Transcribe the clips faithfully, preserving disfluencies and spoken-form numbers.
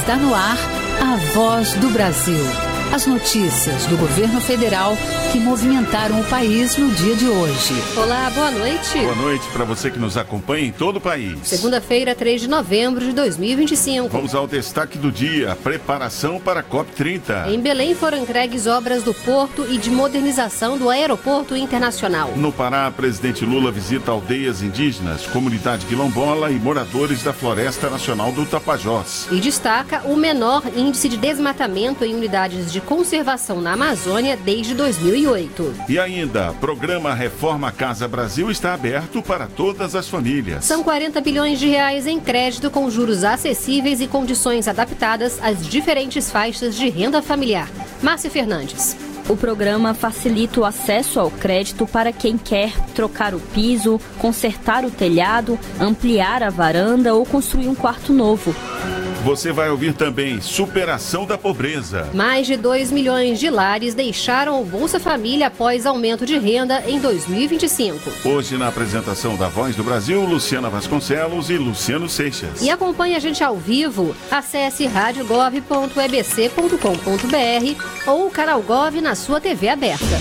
Está no ar a Voz do Brasil. As notícias do governo federal que movimentaram o país no dia de hoje. Olá, boa noite. Boa noite para você que nos acompanha em todo o país. Segunda-feira, três de novembro de dois mil e vinte e cinco. Vamos ao destaque do dia, preparação para a COP trinta. Em Belém foram entregues obras do porto e de modernização do aeroporto internacional. No Pará, presidente Lula visita aldeias indígenas, comunidade quilombola e moradores da Floresta Nacional do Tapajós. E destaca o menor índice de desmatamento em unidades de conservação na Amazônia desde dois mil e oito. E ainda, programa Reforma Casa Brasil está aberto para todas as famílias. São quarenta bilhões de reais em crédito com juros acessíveis e condições adaptadas às diferentes faixas de renda familiar. Márcia Fernandes. O programa facilita o acesso ao crédito para quem quer trocar o piso, consertar o telhado, ampliar a varanda ou construir um quarto novo. Você vai ouvir também superação da pobreza. Mais de dois milhões de lares deixaram o Bolsa Família após aumento de renda em dois mil e vinte e cinco. Hoje, na apresentação da Voz do Brasil, Luciana Vasconcelos e Luciano Seixas. E acompanhe a gente ao vivo. Acesse rádio gov ponto e b c ponto com ponto b r ou o canal Gov na sua T V aberta.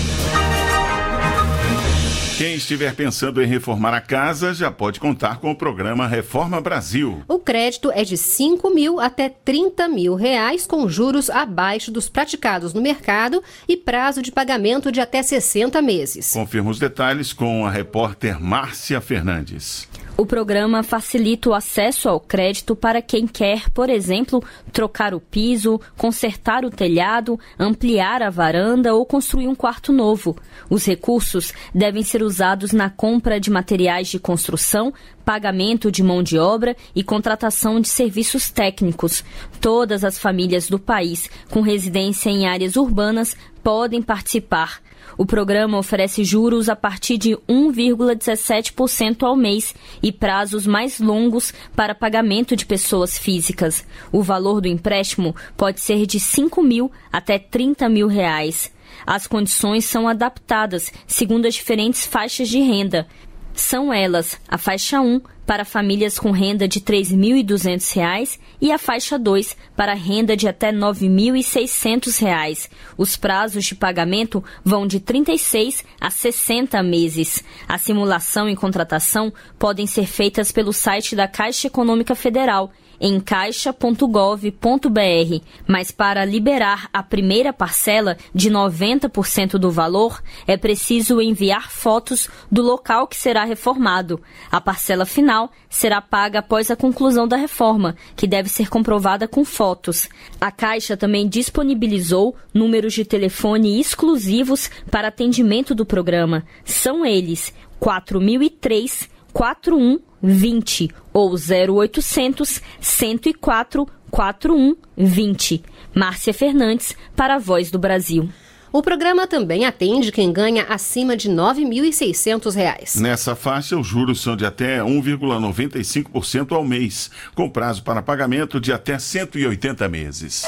Quem estiver pensando em reformar a casa já pode contar com o programa Reforma Brasil. O crédito é de cinco mil até trinta mil reais, com juros abaixo dos praticados no mercado e prazo de pagamento de até sessenta meses. Confirma os detalhes com a repórter Márcia Fernandes. O programa facilita o acesso ao crédito para quem quer, por exemplo, trocar o piso, consertar o telhado, ampliar a varanda ou construir um quarto novo. Os recursos devem ser usados na compra de materiais de construção, pagamento de mão de obra e contratação de serviços técnicos. Todas as famílias do país com residência em áreas urbanas podem participar. O programa oferece juros a partir de um vírgula dezessete por cento ao mês e prazos mais longos para pagamento de pessoas físicas. O valor do empréstimo pode ser de cinco mil até trinta mil reais. As condições são adaptadas segundo as diferentes faixas de renda. São elas a faixa um para famílias com renda de três mil e duzentos reais e a faixa dois para renda de até nove mil e seiscentos reais. Os prazos de pagamento vão de trinta e seis a sessenta meses. A simulação e contratação podem ser feitas pelo site da Caixa Econômica Federal, em caixa ponto gov ponto b r, mas para liberar a primeira parcela de noventa por cento do valor, é preciso enviar fotos do local que será reformado. A parcela final será paga após a conclusão da reforma, que deve ser comprovada com fotos. A Caixa também disponibilizou números de telefone exclusivos para atendimento do programa. São eles quatro mil e três, quatro um vinte ou zero oitocentos, cento e quatro, quarenta e um vinte. Márcia Fernandes para a Voz do Brasil. O programa também atende quem ganha acima de nove mil e seiscentos reais. Nessa faixa, os juros são de até um vírgula noventa e cinco por cento ao mês, com prazo para pagamento de até cento e oitenta meses.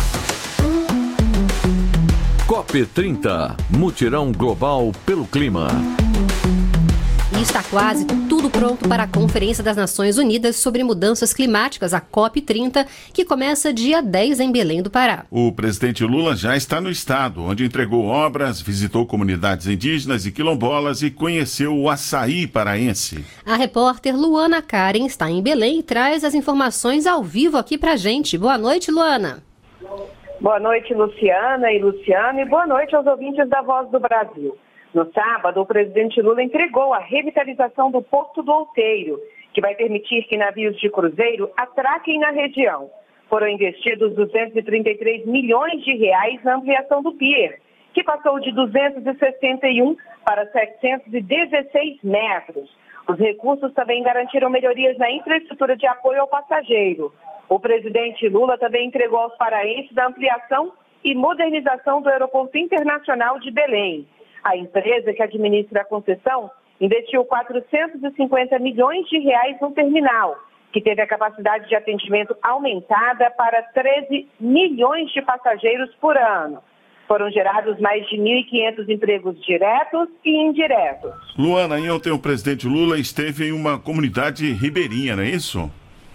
COP trinta, mutirão global pelo clima. E está quase tudo pronto para a Conferência das Nações Unidas sobre Mudanças Climáticas, a COP trinta, que começa dia dez em Belém do Pará. O presidente Lula já está no estado, onde entregou obras, visitou comunidades indígenas e quilombolas e conheceu o açaí paraense. A repórter Luana Karen está em Belém e traz as informações ao vivo aqui pra gente. Boa noite, Luana. Boa noite, Luciana e Luciano, e boa noite aos ouvintes da Voz do Brasil. No sábado, o presidente Lula entregou a revitalização do Porto do Outeiro, que vai permitir que navios de cruzeiro atraquem na região. Foram investidos duzentos e trinta e três milhões de reais na ampliação do pier, que passou de duzentos e sessenta e um para setecentos e dezesseis metros. Os recursos também garantiram melhorias na infraestrutura de apoio ao passageiro. O presidente Lula também entregou aos paraenses a ampliação e modernização do Aeroporto Internacional de Belém. A empresa que administra a concessão investiu quatrocentos e cinquenta milhões de reais no terminal, que teve a capacidade de atendimento aumentada para treze milhões de passageiros por ano. Foram gerados mais de mil e quinhentos empregos diretos e indiretos. Luana, e ontem o presidente Lula esteve em uma comunidade ribeirinha, não é isso?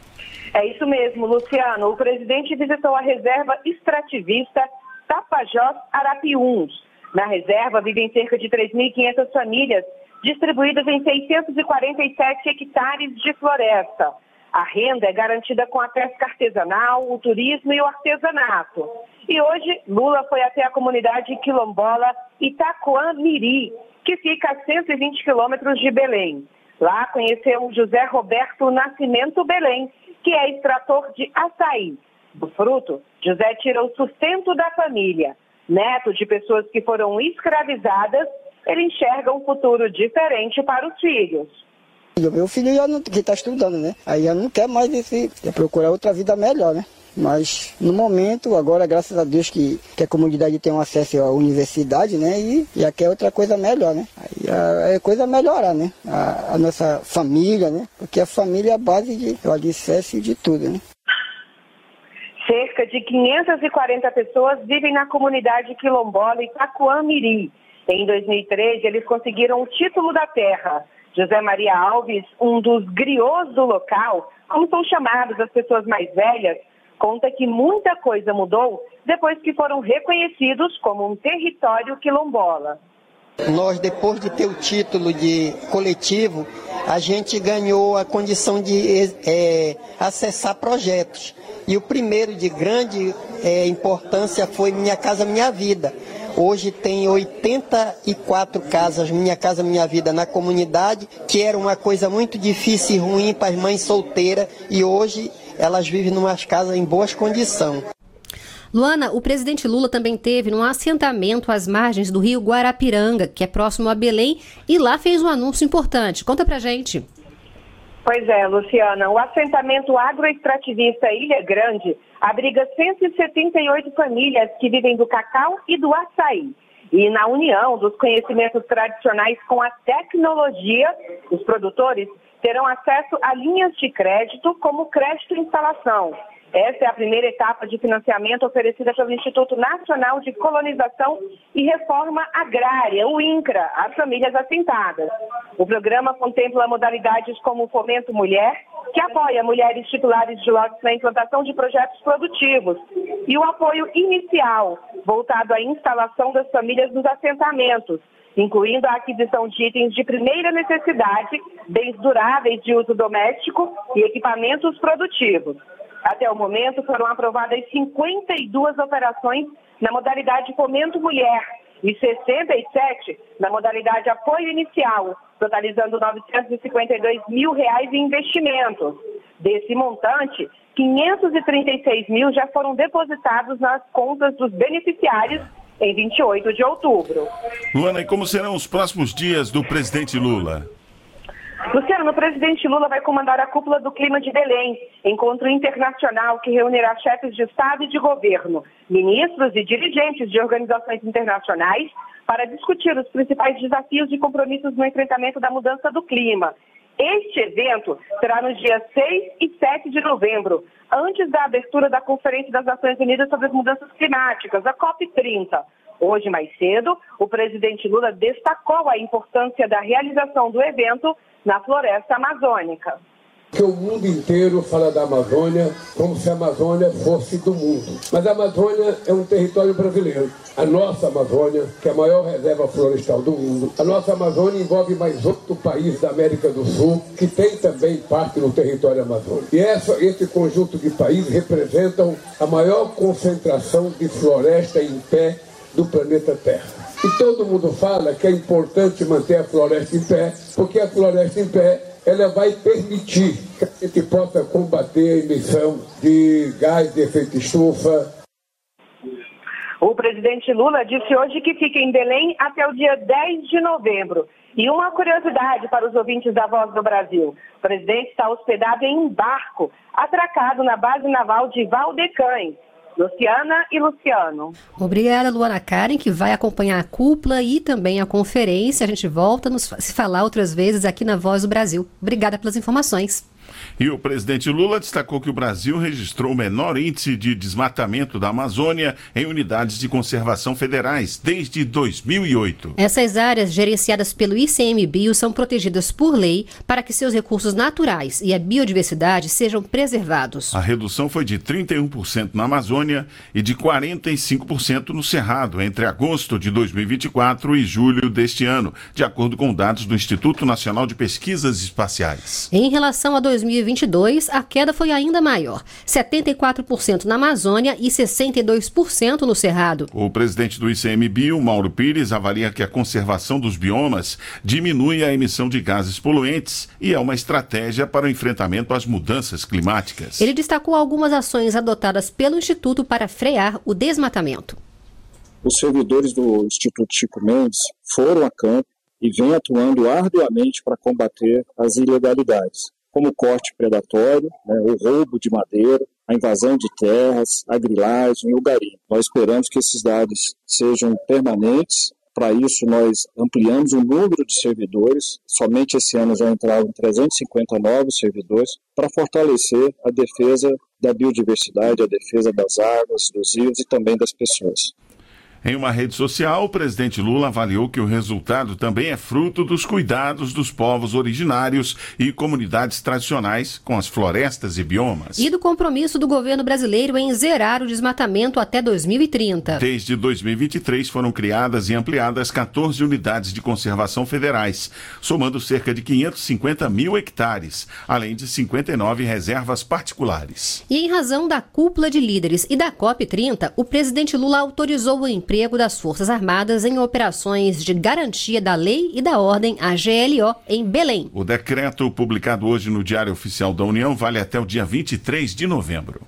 É isso mesmo, Luciano. O presidente visitou a reserva extrativista Tapajós Arapiuns. Na reserva vivem cerca de três mil e quinhentas famílias, distribuídas em seiscentos e quarenta e sete hectares de floresta. A renda é garantida com a pesca artesanal, o turismo e o artesanato. E hoje, Lula foi até a comunidade quilombola Itacoan-Miri, que fica a cento e vinte quilômetros de Belém. Lá conheceu José Roberto Nascimento Belém, que é extrator de açaí. Do fruto, José tira o sustento da família. Neto de pessoas que foram escravizadas, ele enxerga um futuro diferente para os filhos. Meu filho já não, que está estudando, né? Aí já não quer mais esse, quer procurar outra vida melhor, né? Mas no momento, agora, graças a Deus que, que a comunidade tem um acesso à universidade, né? E já quer outra coisa melhor, né? Aí a, a coisa melhorar, né? A, a nossa família, né? Porque a família é a base de, o alicerce de tudo, né? Cerca de quinhentas e quarenta pessoas vivem na comunidade quilombola Itacoan-Miri. Em dois mil e treze, eles conseguiram o título da terra. José Maria Alves, um dos griots do local, como são chamados as pessoas mais velhas, conta que muita coisa mudou depois que foram reconhecidos como um território quilombola. Nós, depois de ter o título de coletivo, a gente ganhou a condição de é, acessar projetos. E o primeiro de grande é, importância foi Minha Casa Minha Vida. Hoje tem oitenta e quatro casas, Minha Casa Minha Vida, na comunidade, que era uma coisa muito difícil e ruim para as mães solteiras, e hoje elas vivem em umas casas em boas condições. Luana, o presidente Lula também teve num assentamento às margens do rio Guarapiranga, que é próximo a Belém, e lá fez um anúncio importante. Conta pra gente. Pois é, Luciana, o assentamento agroextrativista Ilha Grande abriga cento e setenta e oito famílias que vivem do cacau e do açaí. E na união dos conhecimentos tradicionais com a tecnologia, os produtores terão acesso a linhas de crédito como crédito instalação. Essa é a primeira etapa de financiamento oferecida pelo Instituto Nacional de Colonização e Reforma Agrária, o INCRA, às famílias assentadas. O programa contempla modalidades como o Fomento Mulher, que apoia mulheres titulares de lotes na implantação de projetos produtivos, e o apoio inicial, voltado à instalação das famílias nos assentamentos, incluindo a aquisição de itens de primeira necessidade, bens duráveis de uso doméstico e equipamentos produtivos. Até o momento, foram aprovadas cinquenta e duas operações na modalidade Fomento Mulher e sessenta e sete na modalidade Apoio Inicial, totalizando novecentos e cinquenta e dois mil reais em investimentos. Desse montante, quinhentos e trinta e seis mil já foram depositados nas contas dos beneficiários em vinte e oito de outubro. Luana, e como serão os próximos dias do presidente Lula? Luciano, o presidente Lula vai comandar a Cúpula do Clima de Belém, encontro internacional que reunirá chefes de Estado e de governo, ministros e dirigentes de organizações internacionais para discutir os principais desafios e compromissos no enfrentamento da mudança do clima. Este evento será nos dias seis e sete de novembro, antes da abertura da Conferência das Nações Unidas sobre as Mudanças Climáticas, a COP trinta. Hoje, mais cedo, o presidente Lula destacou a importância da realização do evento na floresta amazônica. Que o mundo inteiro fala da Amazônia como se a Amazônia fosse do mundo. Mas a Amazônia é um território brasileiro. A nossa Amazônia, que é a maior reserva florestal do mundo, a nossa Amazônia envolve mais outro país da América do Sul, que tem também parte no território amazônico. E essa, esse conjunto de países representam a maior concentração de floresta em pé do planeta Terra. E todo mundo fala que é importante manter a floresta em pé, porque a floresta em pé ela vai permitir que a gente possa combater a emissão de gás de efeito estufa. O presidente Lula disse hoje que fica em Belém até o dia dez de novembro. E uma curiosidade para os ouvintes da Voz do Brasil. O presidente está hospedado em um barco atracado na base naval de Valdecães. Luciana e Luciano. Obrigada, Luana Karen, que vai acompanhar a cúpula e também a conferência. A gente volta a nos se falar outras vezes aqui na Voz do Brasil. Obrigada pelas informações. E o presidente Lula destacou que o Brasil registrou o menor índice de desmatamento da Amazônia em unidades de conservação federais desde dois mil e oito. Essas áreas, gerenciadas pelo I C M B I O, são protegidas por lei para que seus recursos naturais e a biodiversidade sejam preservados. A redução foi de trinta e um por cento na Amazônia e de quarenta e cinco por cento no Cerrado entre agosto de dois mil e vinte e quatro e julho deste ano, de acordo com dados do Instituto Nacional de Pesquisas Espaciais. Em relação a dois mil e vinte e dois, a queda foi ainda maior, setenta e quatro por cento na Amazônia e sessenta e dois por cento no Cerrado. O presidente do I C M B I O, Mauro Pires, avalia que a conservação dos biomas diminui a emissão de gases poluentes e é uma estratégia para o enfrentamento às mudanças climáticas. Ele destacou algumas ações adotadas pelo Instituto para frear o desmatamento. Os servidores do Instituto Chico Mendes foram a campo e vêm atuando arduamente para combater as ilegalidades, como o corte predatório, né, o roubo de madeira, a invasão de terras, a grilagem e o garimpo. Nós esperamos que esses dados sejam permanentes. Para isso, nós ampliamos o número de servidores. Somente esse ano já entraram trezentos e cinquenta novos servidores para fortalecer a defesa da biodiversidade, a defesa das águas, dos rios e também das pessoas. Em uma rede social, o presidente Lula avaliou que o resultado também é fruto dos cuidados dos povos originários e comunidades tradicionais com as florestas e biomas. E do compromisso do governo brasileiro em zerar o desmatamento até dois mil e trinta. Desde dois mil e vinte e três foram criadas e ampliadas quatorze unidades de conservação federais, somando cerca de quinhentos e cinquenta mil hectares, além de cinquenta e nove reservas particulares. E em razão da cúpula de líderes e da COP trinta, o presidente Lula autorizou o emprego das Forças Armadas em operações de garantia da lei e da ordem, a G L O, em Belém. O decreto, publicado hoje no Diário Oficial da União, vale até o dia vinte e três de novembro.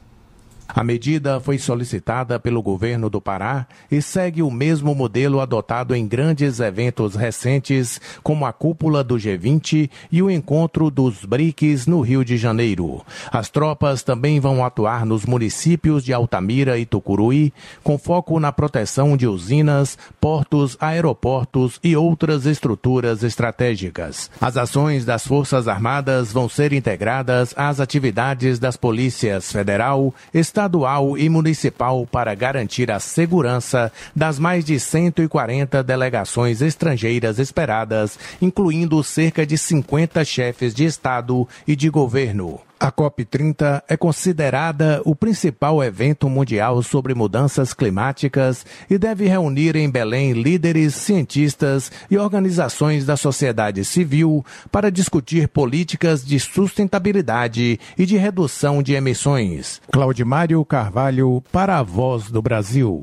A medida foi solicitada pelo governo do Pará e segue o mesmo modelo adotado em grandes eventos recentes, como a cúpula do G vinte e o encontro dos BRICS no Rio de Janeiro. As tropas também vão atuar nos municípios de Altamira e Tucuruí, com foco na proteção de usinas, portos, aeroportos e outras estruturas estratégicas. As ações das Forças Armadas vão ser integradas às atividades das polícias federal, estadual, estadual e municipal para garantir a segurança das mais de cento e quarenta delegações estrangeiras esperadas, incluindo cerca de cinquenta chefes de Estado e de governo. A COP trinta é considerada o principal evento mundial sobre mudanças climáticas e deve reunir em Belém líderes, cientistas e organizações da sociedade civil para discutir políticas de sustentabilidade e de redução de emissões. Claudimário Carvalho, para a Voz do Brasil.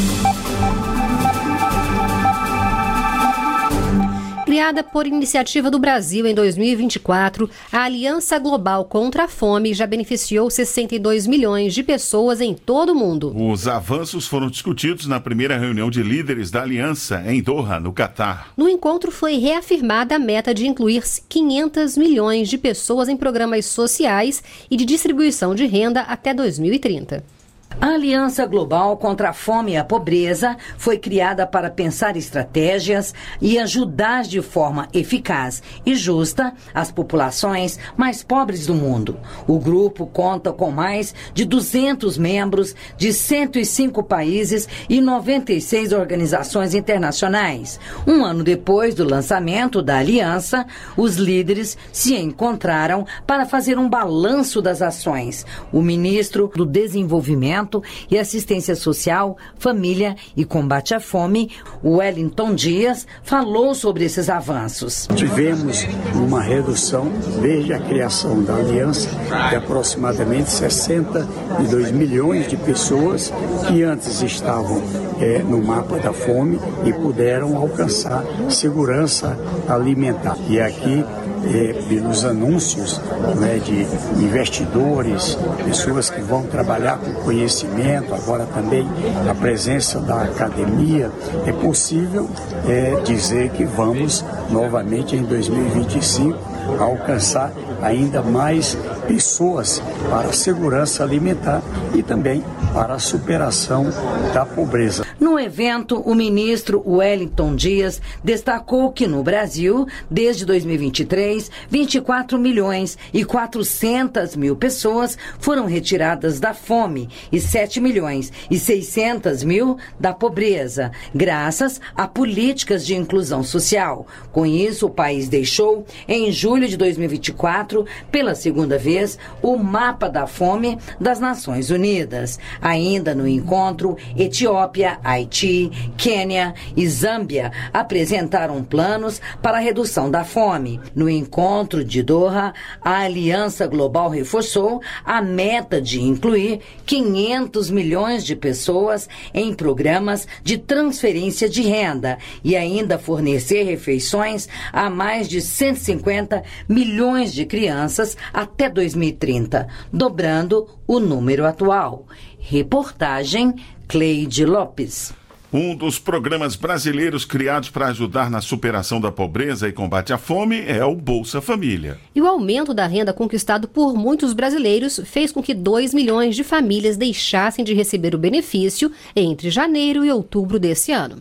Criada por iniciativa do Brasil em dois mil e vinte e quatro, a Aliança Global contra a Fome já beneficiou sessenta e dois milhões de pessoas em todo o mundo. Os avanços foram discutidos na primeira reunião de líderes da Aliança, em Doha, no Catar. No encontro foi reafirmada a meta de incluir quinhentos milhões de pessoas em programas sociais e de distribuição de renda até dois mil e trinta. A Aliança Global contra a Fome e a Pobreza foi criada para pensar estratégias e ajudar de forma eficaz e justa as populações mais pobres do mundo. O grupo conta com mais de duzentos membros de cento e cinco países e noventa e seis organizações internacionais. Um ano depois do lançamento da aliança, os líderes se encontraram para fazer um balanço das ações. O ministro do Desenvolvimento e Assistência Social, Família e Combate à Fome, Wellington Dias, falou sobre esses avanços. Tivemos uma redução desde a criação da aliança de aproximadamente sessenta e dois milhões de pessoas que antes estavam é, no mapa da fome e puderam alcançar segurança alimentar. E aqui, é, pelos anúncios, né, de investidores, pessoas que vão trabalhar com conhecimento, agora também a presença da academia, é possível é, dizer que vamos novamente em dois mil e vinte e cinco alcançar ainda mais pessoas para a segurança alimentar e também para a superação da pobreza. No evento, o ministro Wellington Dias destacou que no Brasil, desde dois mil e vinte e três, vinte e quatro milhões e quatrocentas mil pessoas foram retiradas da fome e sete milhões e seiscentas mil da pobreza, graças a políticas de inclusão social. Com isso, o país deixou, em julho de dois mil e vinte e quatro, pela segunda vez, o mapa da fome das Nações Unidas. Ainda no encontro, Etiópia, Haiti, Quênia e Zâmbia apresentaram planos para a redução da fome. No encontro de Doha, a Aliança Global reforçou a meta de incluir quinhentos milhões de pessoas em programas de transferência de renda e ainda fornecer refeições a mais de cento e cinquenta milhões de crianças até dois mil e trinta, dobrando o número atual. Reportagem Cleide Lopes. Um dos programas brasileiros criados para ajudar na superação da pobreza e combate à fome é o Bolsa Família. E o aumento da renda conquistado por muitos brasileiros fez com que dois milhões de famílias deixassem de receber o benefício entre janeiro e outubro desse ano.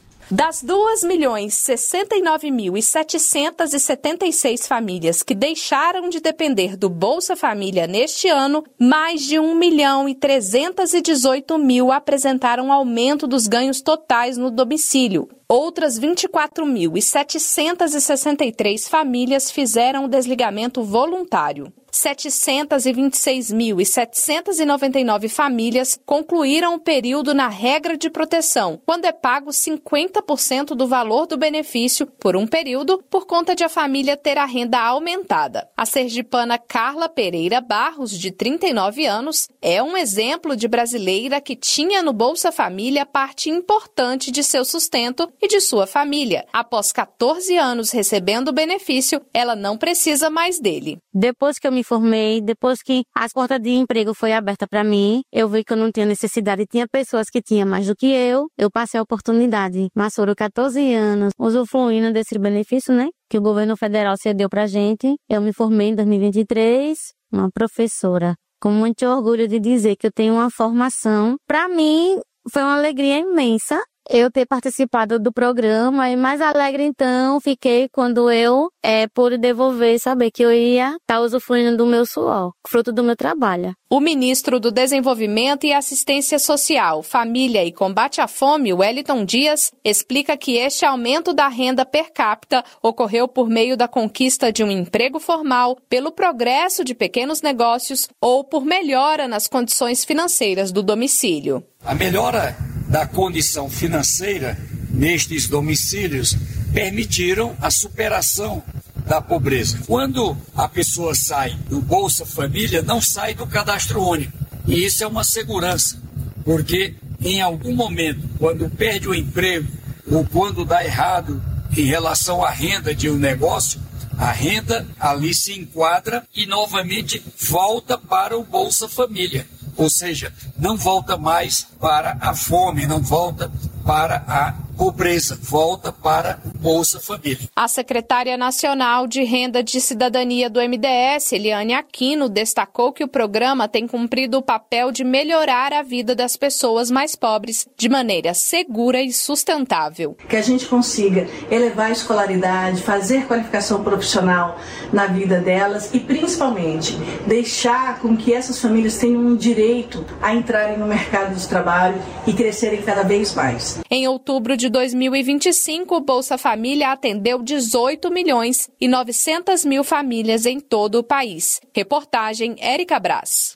Das duas milhões sessenta e nove mil e setecentas e setenta e seis famílias que deixaram de depender do Bolsa Família neste ano, mais de um milhão e trezentas e dezoito mil apresentaram aumento dos ganhos totais no domicílio. Outras vinte e quatro mil e setecentas e sessenta e três famílias fizeram o desligamento voluntário. setecentas e vinte e seis mil e setecentas e noventa e nove famílias concluíram o período na regra de proteção, quando é pago cinquenta por cento do valor do benefício por um período, por conta de a família ter a renda aumentada. A sergipana Carla Pereira Barros, de trinta e nove anos, é um exemplo de brasileira que tinha no Bolsa Família parte importante de seu sustento e de sua família. Após quatorze anos recebendo o benefício, ela não precisa mais dele. Depois que eu me formei, depois que as portas de emprego foi aberta para mim, eu vi que eu não tinha necessidade. Tinha pessoas que tinham mais do que eu, eu passei a oportunidade. Mas foram quatorze anos usufruindo desse benefício, né? Que o governo federal cedeu pra gente. Eu me formei em dois mil e vinte e três, uma professora. Com muito orgulho de dizer que eu tenho uma formação. Para mim, foi uma alegria imensa eu ter participado do programa, e mais alegre então fiquei quando eu é, pude devolver, saber que eu ia estar tá usufruindo do meu suor, fruto do meu trabalho. O ministro do Desenvolvimento e Assistência Social, Família e Combate à Fome, Wellington Dias, explica que este aumento da renda per capita ocorreu por meio da conquista de um emprego formal, pelo progresso de pequenos negócios ou por melhora nas condições financeiras do domicílio. A melhora da condição financeira nestes domicílios permitiram a superação da pobreza. Quando a pessoa sai do Bolsa Família, não sai do cadastro único. E isso é uma segurança, porque em algum momento, quando perde o emprego ou quando dá errado em relação à renda de um negócio, a renda ali se enquadra e novamente volta para o Bolsa Família. Ou seja, não volta mais para a fome, não volta para a pobreza, volta para o Bolsa Família. A secretária nacional de Renda de Cidadania do M D S, Eliane Aquino, destacou que o programa tem cumprido o papel de melhorar a vida das pessoas mais pobres de maneira segura e sustentável. Que a gente consiga elevar a escolaridade, fazer qualificação profissional na vida delas e, principalmente, deixar com que essas famílias tenham um direito a entrarem no mercado de trabalho e crescerem cada vez mais. Em outubro de dois mil e vinte e cinco, o Bolsa Família atendeu dezoito milhões e novecentas mil famílias em todo o país. Reportagem Érica Brás.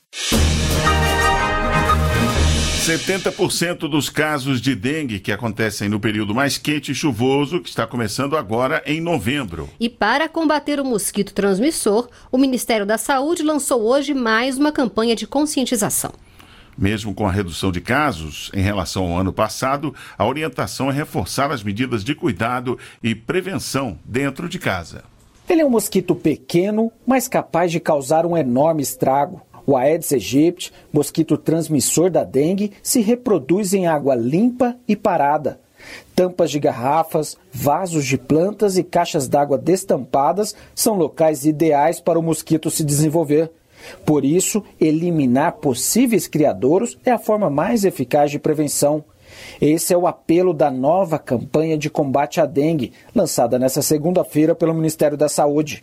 setenta por cento dos casos de dengue que acontecem no período mais quente e chuvoso, que está começando agora em novembro. E para combater o mosquito transmissor, o Ministério da Saúde lançou hoje mais uma campanha de conscientização. Mesmo com a redução de casos em relação ao ano passado, a orientação é reforçar as medidas de cuidado e prevenção dentro de casa. Ele é um mosquito pequeno, mas capaz de causar um enorme estrago. O Aedes aegypti, mosquito transmissor da dengue, se reproduz em água limpa e parada. Tampas de garrafas, vasos de plantas e caixas d'água destampadas são locais ideais para o mosquito se desenvolver. Por isso, eliminar possíveis criadouros é a forma mais eficaz de prevenção. Esse é o apelo da nova campanha de combate à dengue, lançada nesta segunda-feira pelo Ministério da Saúde.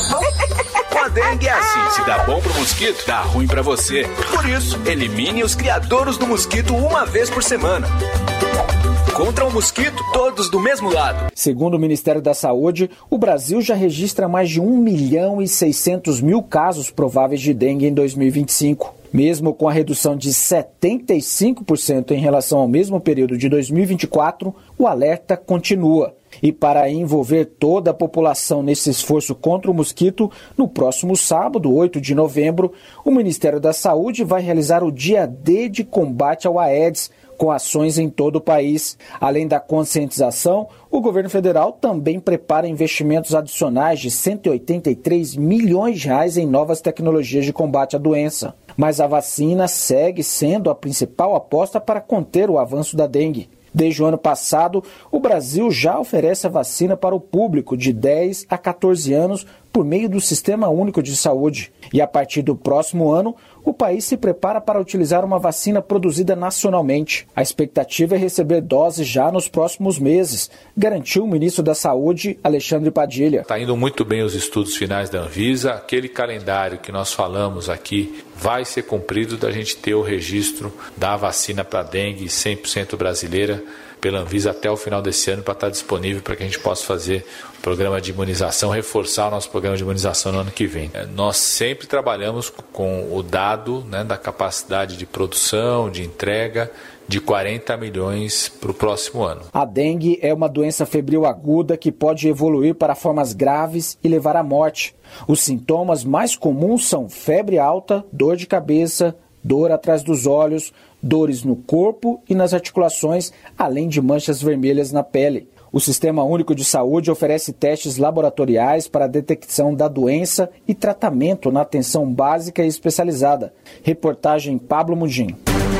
Com a dengue é assim, se dá bom pro mosquito, dá ruim pra você. Por isso, elimine os criadouros do mosquito uma vez por semana. Contra o mosquito, todos do mesmo lado. Segundo o Ministério da Saúde, o Brasil já registra mais de um milhão e seiscentos mil casos prováveis de dengue em dois mil e vinte e cinco. Mesmo com a redução de setenta e cinco por cento em relação ao mesmo período de dois mil e vinte e quatro, o alerta continua. E para envolver toda a população nesse esforço contra o mosquito, no próximo sábado, oito de novembro, o Ministério da Saúde vai realizar o Dia D de combate ao Aedes, com ações em todo o país. Além da conscientização, o governo federal também prepara investimentos adicionais de cento e oitenta e três milhões de reais em novas tecnologias de combate à doença. Mas a vacina segue sendo a principal aposta para conter o avanço da dengue. Desde o ano passado, o Brasil já oferece a vacina para o público de dez a quatorze anos por meio do Sistema Único de Saúde. E a partir do próximo ano, o país se prepara para utilizar uma vacina produzida nacionalmente. A expectativa é receber doses já nos próximos meses, garantiu o ministro da Saúde, Alexandre Padilha. Está indo muito bem os estudos finais da Anvisa. Aquele calendário que nós falamos aqui vai ser cumprido da gente ter o registro da vacina para dengue cem por cento brasileira pela Anvisa até o final desse ano, para estar disponível para que a gente possa fazer o programa de imunização, reforçar o nosso programa de imunização no ano que vem. Nós sempre trabalhamos com o dado, né, da capacidade de produção, de entrega de quarenta milhões para o próximo ano. A dengue é uma doença febril aguda que pode evoluir para formas graves e levar à morte. Os sintomas mais comuns são febre alta, dor de cabeça, dor atrás dos olhos, dores no corpo e nas articulações, além de manchas vermelhas na pele. O Sistema Único de Saúde oferece testes laboratoriais para a detecção da doença e tratamento na atenção básica e especializada. Reportagem Pablo Mugin.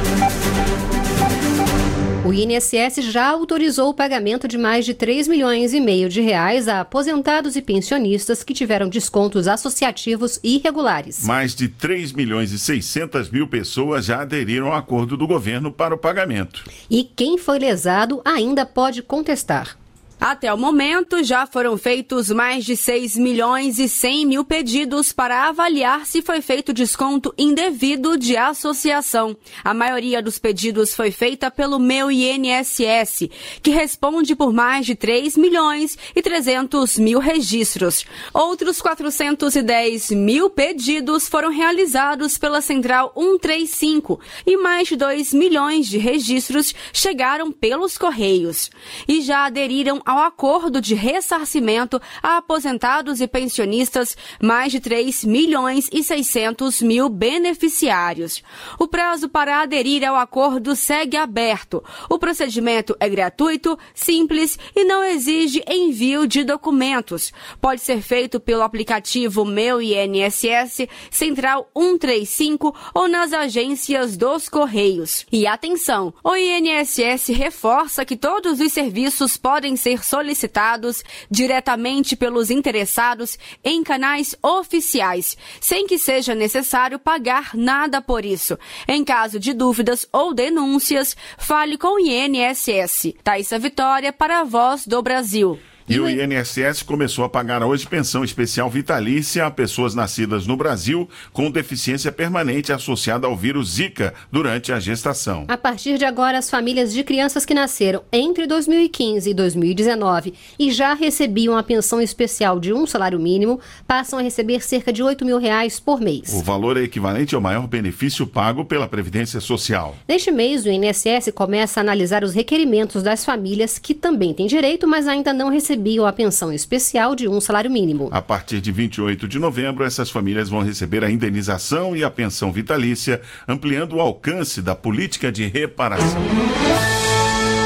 O I N S S já autorizou o pagamento de mais de três milhões e meio de reais a aposentados e pensionistas que tiveram descontos associativos irregulares. Mais de três milhões e seiscentas mil pessoas já aderiram ao acordo do governo para o pagamento. E quem foi lesado ainda pode contestar. Até o momento, já foram feitos mais de seis milhões e cem mil pedidos para avaliar se foi feito desconto indevido de associação. A maioria dos pedidos foi feita pelo Meu I N S S, que responde por mais de três milhões e trezentos mil registros. Outros quatrocentos e dez mil pedidos foram realizados pela Central cento e trinta e cinco e mais de dois milhões de registros chegaram pelos Correios. E já aderiram ao acordo de ressarcimento a aposentados e pensionistas mais de três milhões e seiscentos mil beneficiários. O prazo para aderir ao acordo segue aberto. O procedimento é gratuito, simples e não exige envio de documentos. Pode ser feito pelo aplicativo Meu I N S S, Central cento e trinta e cinco ou nas agências dos Correios. E atenção, o I N S S reforça que todos os serviços podem ser solicitados diretamente pelos interessados em canais oficiais, sem que seja necessário pagar nada por isso. Em caso de dúvidas ou denúncias, fale com o I N S S. Thaísa Vitória para a Voz do Brasil. E o I N S S começou a pagar hoje pensão especial vitalícia a pessoas nascidas no Brasil com deficiência permanente associada ao vírus Zika durante a gestação. A partir de agora, as famílias de crianças que nasceram entre dois mil e quinze e dois mil e dezenove e já recebiam a pensão especial de um salário mínimo passam a receber cerca de oito mil reais por mês. O valor é equivalente ao maior benefício pago pela Previdência Social. Neste mês, o I N S S começa a analisar os requerimentos das famílias que também têm direito, mas ainda não receberam recebiam a pensão especial de um salário mínimo. A partir de vinte e oito de novembro, essas famílias vão receber a indenização e a pensão vitalícia, ampliando o alcance da política de reparação. As mulheres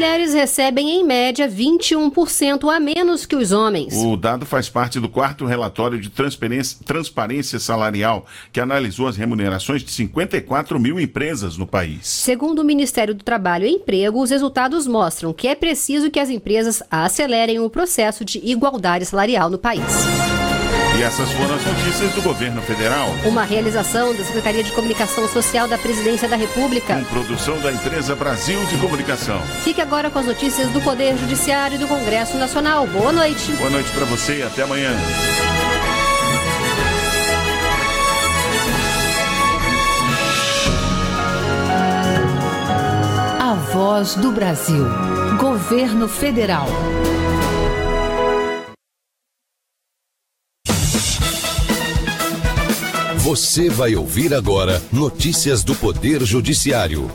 mulheres recebem, em média, vinte e um por cento a menos que os homens. O dado faz parte do quarto relatório de transparência, transparência salarial, que analisou as remunerações de cinquenta e quatro mil empresas no país. Segundo o Ministério do Trabalho e Emprego, os resultados mostram que é preciso que as empresas acelerem o processo de igualdade salarial no país. E essas foram as notícias do governo federal. Uma realização da Secretaria de Comunicação Social da Presidência da República. Com produção da empresa Brasil de Comunicação. Fique agora com as notícias do Poder Judiciário e do Congresso Nacional. Boa noite. Boa noite para você e até amanhã. A Voz do Brasil. Governo Federal. Você vai ouvir agora notícias do Poder Judiciário.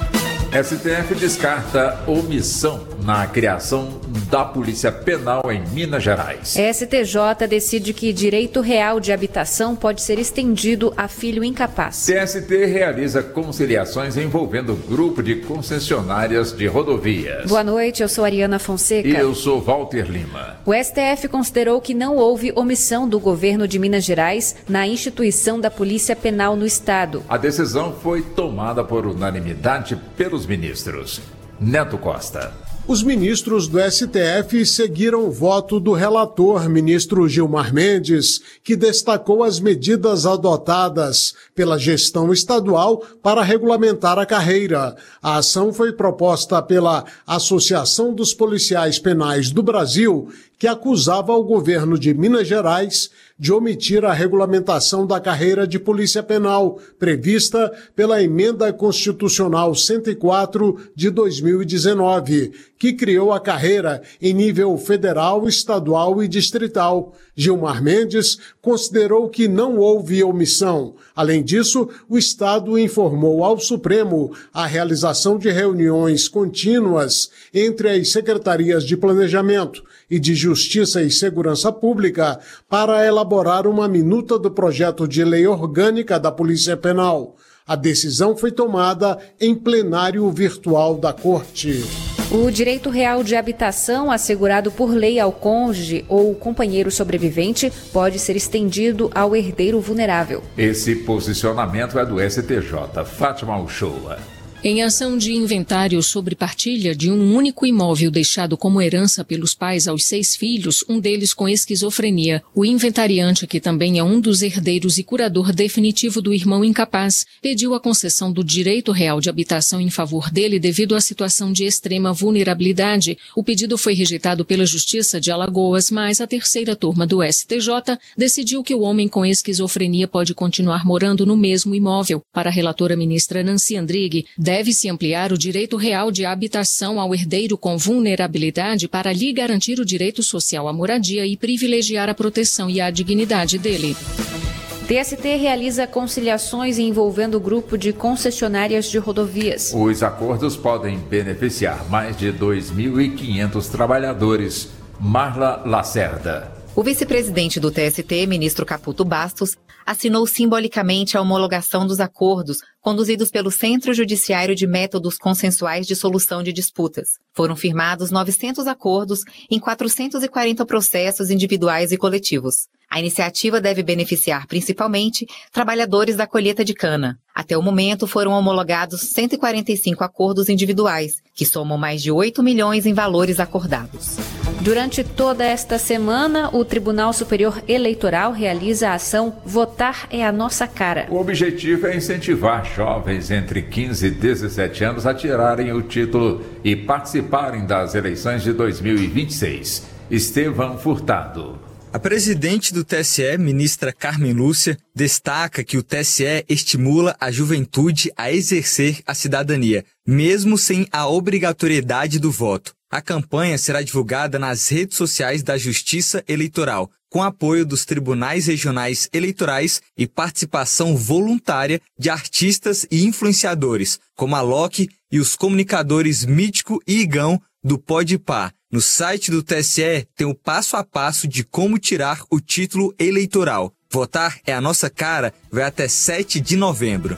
S T F descarta omissão na criação da Polícia Penal em Minas Gerais. S T J decide que direito real de habitação pode ser estendido a filho incapaz. T S T realiza conciliações envolvendo grupo de concessionárias de rodovias. Boa noite, eu sou Ariana Fonseca. E eu sou Walter Lima. O S T F considerou que não houve omissão do governo de Minas Gerais na instituição da Polícia Penal no estado. A decisão foi tomada por unanimidade pelos ministros. Neto Costa. Os ministros do S T F seguiram o voto do relator, ministro Gilmar Mendes, que destacou as medidas adotadas pela gestão estadual para regulamentar a carreira. A ação foi proposta pela Associação dos Policiais Penais do Brasil, que acusava o governo de Minas Gerais de omitir a regulamentação da carreira de polícia penal, prevista pela Emenda Constitucional cento e quatro de dois mil e dezenove, que criou a carreira em nível federal, estadual e distrital. Gilmar Mendes considerou que não houve omissão. Além disso, o Estado informou ao Supremo a realização de reuniões contínuas entre as secretarias de Planejamento e de Justiça e Segurança Pública para elaborar uma minuta do projeto de lei orgânica da Polícia Penal. A decisão foi tomada em plenário virtual da Corte. O direito real de habitação assegurado por lei ao cônjuge ou companheiro sobrevivente pode ser estendido ao herdeiro vulnerável. Esse posicionamento é do S T J. Fátima Uchoa. Em ação de inventário sobre partilha de um único imóvel deixado como herança pelos pais aos seis filhos, um deles com esquizofrenia, o inventariante, que também é um dos herdeiros e curador definitivo do irmão incapaz, pediu a concessão do direito real de habitação em favor dele devido à situação de extrema vulnerabilidade. O pedido foi rejeitado pela Justiça de Alagoas, mas a terceira turma do S T J decidiu que o homem com esquizofrenia pode continuar morando no mesmo imóvel. Para a relatora ministra Nancy Andrighi, deve-se ampliar o direito real de habitação ao herdeiro com vulnerabilidade para lhe garantir o direito social à moradia e privilegiar a proteção e a dignidade dele. T S T realiza conciliações envolvendo o grupo de concessionárias de rodovias. Os acordos podem beneficiar mais de dois mil e quinhentos trabalhadores. Marla Lacerda. O vice-presidente do T S T, ministro Caputo Bastos, assinou simbolicamente a homologação dos acordos conduzidos pelo Centro Judiciário de Métodos Consensuais de Solução de Disputas. Foram firmados novecentos acordos em quatrocentos e quarenta processos individuais e coletivos. A iniciativa deve beneficiar principalmente trabalhadores da colheita de cana. Até o momento foram homologados cento e quarenta e cinco acordos individuais, que somam mais de oito milhões em valores acordados. Durante toda esta semana, o Tribunal Superior Eleitoral realiza a ação Votar é a Nossa Cara. O objetivo é incentivar jovens entre quinze e dezessete anos a tirarem o título e participarem das eleições de dois mil e vinte e seis. Estevão Furtado. A presidente do T S E, ministra Carmen Lúcia, destaca que o T S E estimula a juventude a exercer a cidadania, mesmo sem a obrigatoriedade do voto. A campanha será divulgada nas redes sociais da Justiça Eleitoral, com apoio dos tribunais regionais eleitorais e participação voluntária de artistas e influenciadores, como a Loki e os comunicadores Mítico e Igão do Podpah. No site do T S E tem o passo a passo de como tirar o título eleitoral. Votar é a Nossa Cara vai até sete de novembro.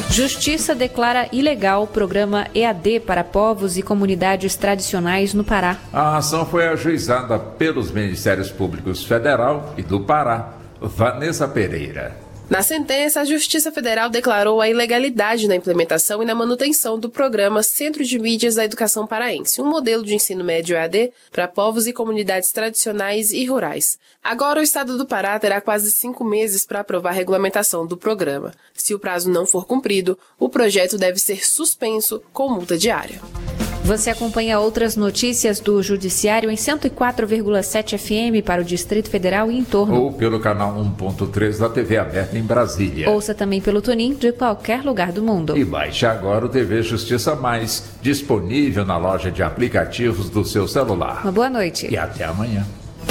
Justiça declara ilegal o programa E A D para povos e comunidades tradicionais no Pará. A ação foi ajuizada pelos Ministérios Públicos Federal e do Pará. Vanessa Pereira. Na sentença, a Justiça Federal declarou a ilegalidade na implementação e na manutenção do programa Centro de Mídias da Educação Paraense, um modelo de ensino médio E A D para povos e comunidades tradicionais e rurais. Agora, o Estado do Pará terá quase cinco meses para aprovar a regulamentação do programa. Se o prazo não for cumprido, o projeto deve ser suspenso com multa diária. Você acompanha outras notícias do Judiciário em cento e quatro vírgula sete F M para o Distrito Federal e em torno. Ou pelo canal um ponto três da T V aberta em Brasília. Ouça também pelo Tunin de qualquer lugar do mundo. E baixe agora o T V Justiça Mais, disponível na loja de aplicativos do seu celular. Uma boa noite. E até amanhã.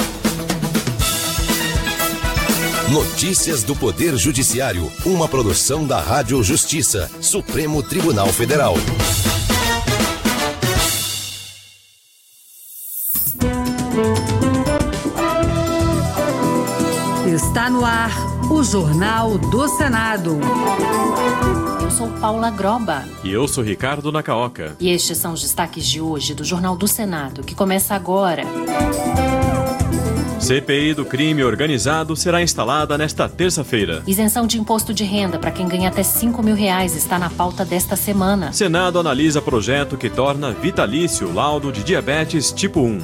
Notícias do Poder Judiciário, uma produção da Rádio Justiça, Supremo Tribunal Federal. Está no ar o Jornal do Senado. Eu sou Paula Groba. E eu sou Ricardo Nacaoca. E estes são os destaques de hoje do Jornal do Senado, que começa agora. C P I do crime organizado será instalada nesta terça-feira. Isenção de imposto de renda para quem ganha até cinco mil reais está na pauta desta semana. Senado analisa projeto que torna vitalício o laudo de diabetes tipo um.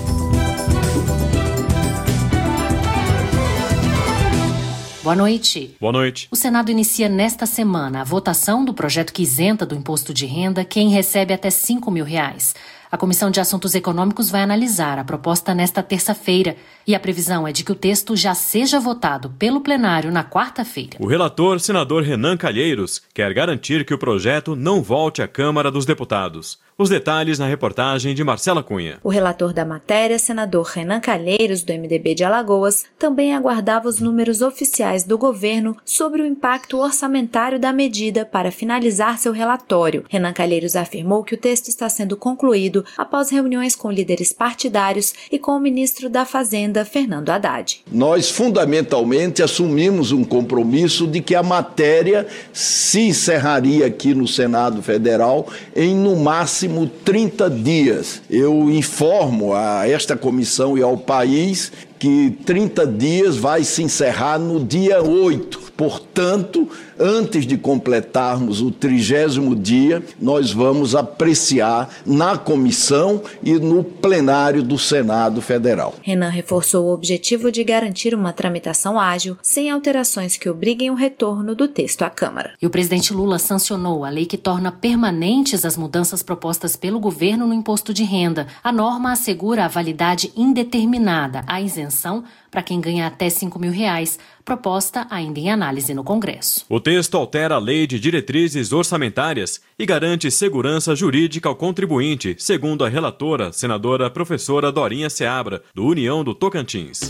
Boa noite. Boa noite. O Senado inicia nesta semana a votação do projeto que isenta do imposto de renda quem recebe até cinco mil reais. A Comissão de Assuntos Econômicos vai analisar a proposta nesta terça-feira e a previsão é de que o texto já seja votado pelo plenário na quarta-feira. O relator, senador Renan Calheiros, quer garantir que o projeto não volte à Câmara dos Deputados. Os detalhes na reportagem de Marcela Cunha. O relator da matéria, senador Renan Calheiros, do M D B de Alagoas, também aguardava os números oficiais do governo sobre o impacto orçamentário da medida para finalizar seu relatório. Renan Calheiros afirmou que o texto está sendo concluído após reuniões com líderes partidários e com o ministro da Fazenda, Fernando Haddad. Nós, fundamentalmente, assumimos um compromisso de que a matéria se encerraria aqui no Senado Federal em, no máximo, trinta dias. Eu informo a esta comissão e ao país que trinta dias vai se encerrar no dia oito. Portanto, antes de completarmos o trigésimo dia, nós vamos apreciar na comissão e no plenário do Senado Federal. Renan reforçou o objetivo de garantir uma tramitação ágil, sem alterações que obriguem o retorno do texto à Câmara. E o presidente Lula sancionou a lei que torna permanentes as mudanças propostas pelo governo no imposto de renda. A norma assegura a validade indeterminada, a isenção para quem ganha até cinco mil reais, proposta ainda em análise no Congresso. O texto altera a lei de diretrizes orçamentárias e garante segurança jurídica ao contribuinte, segundo a relatora, senadora professora Dorinha Seabra, do União do Tocantins.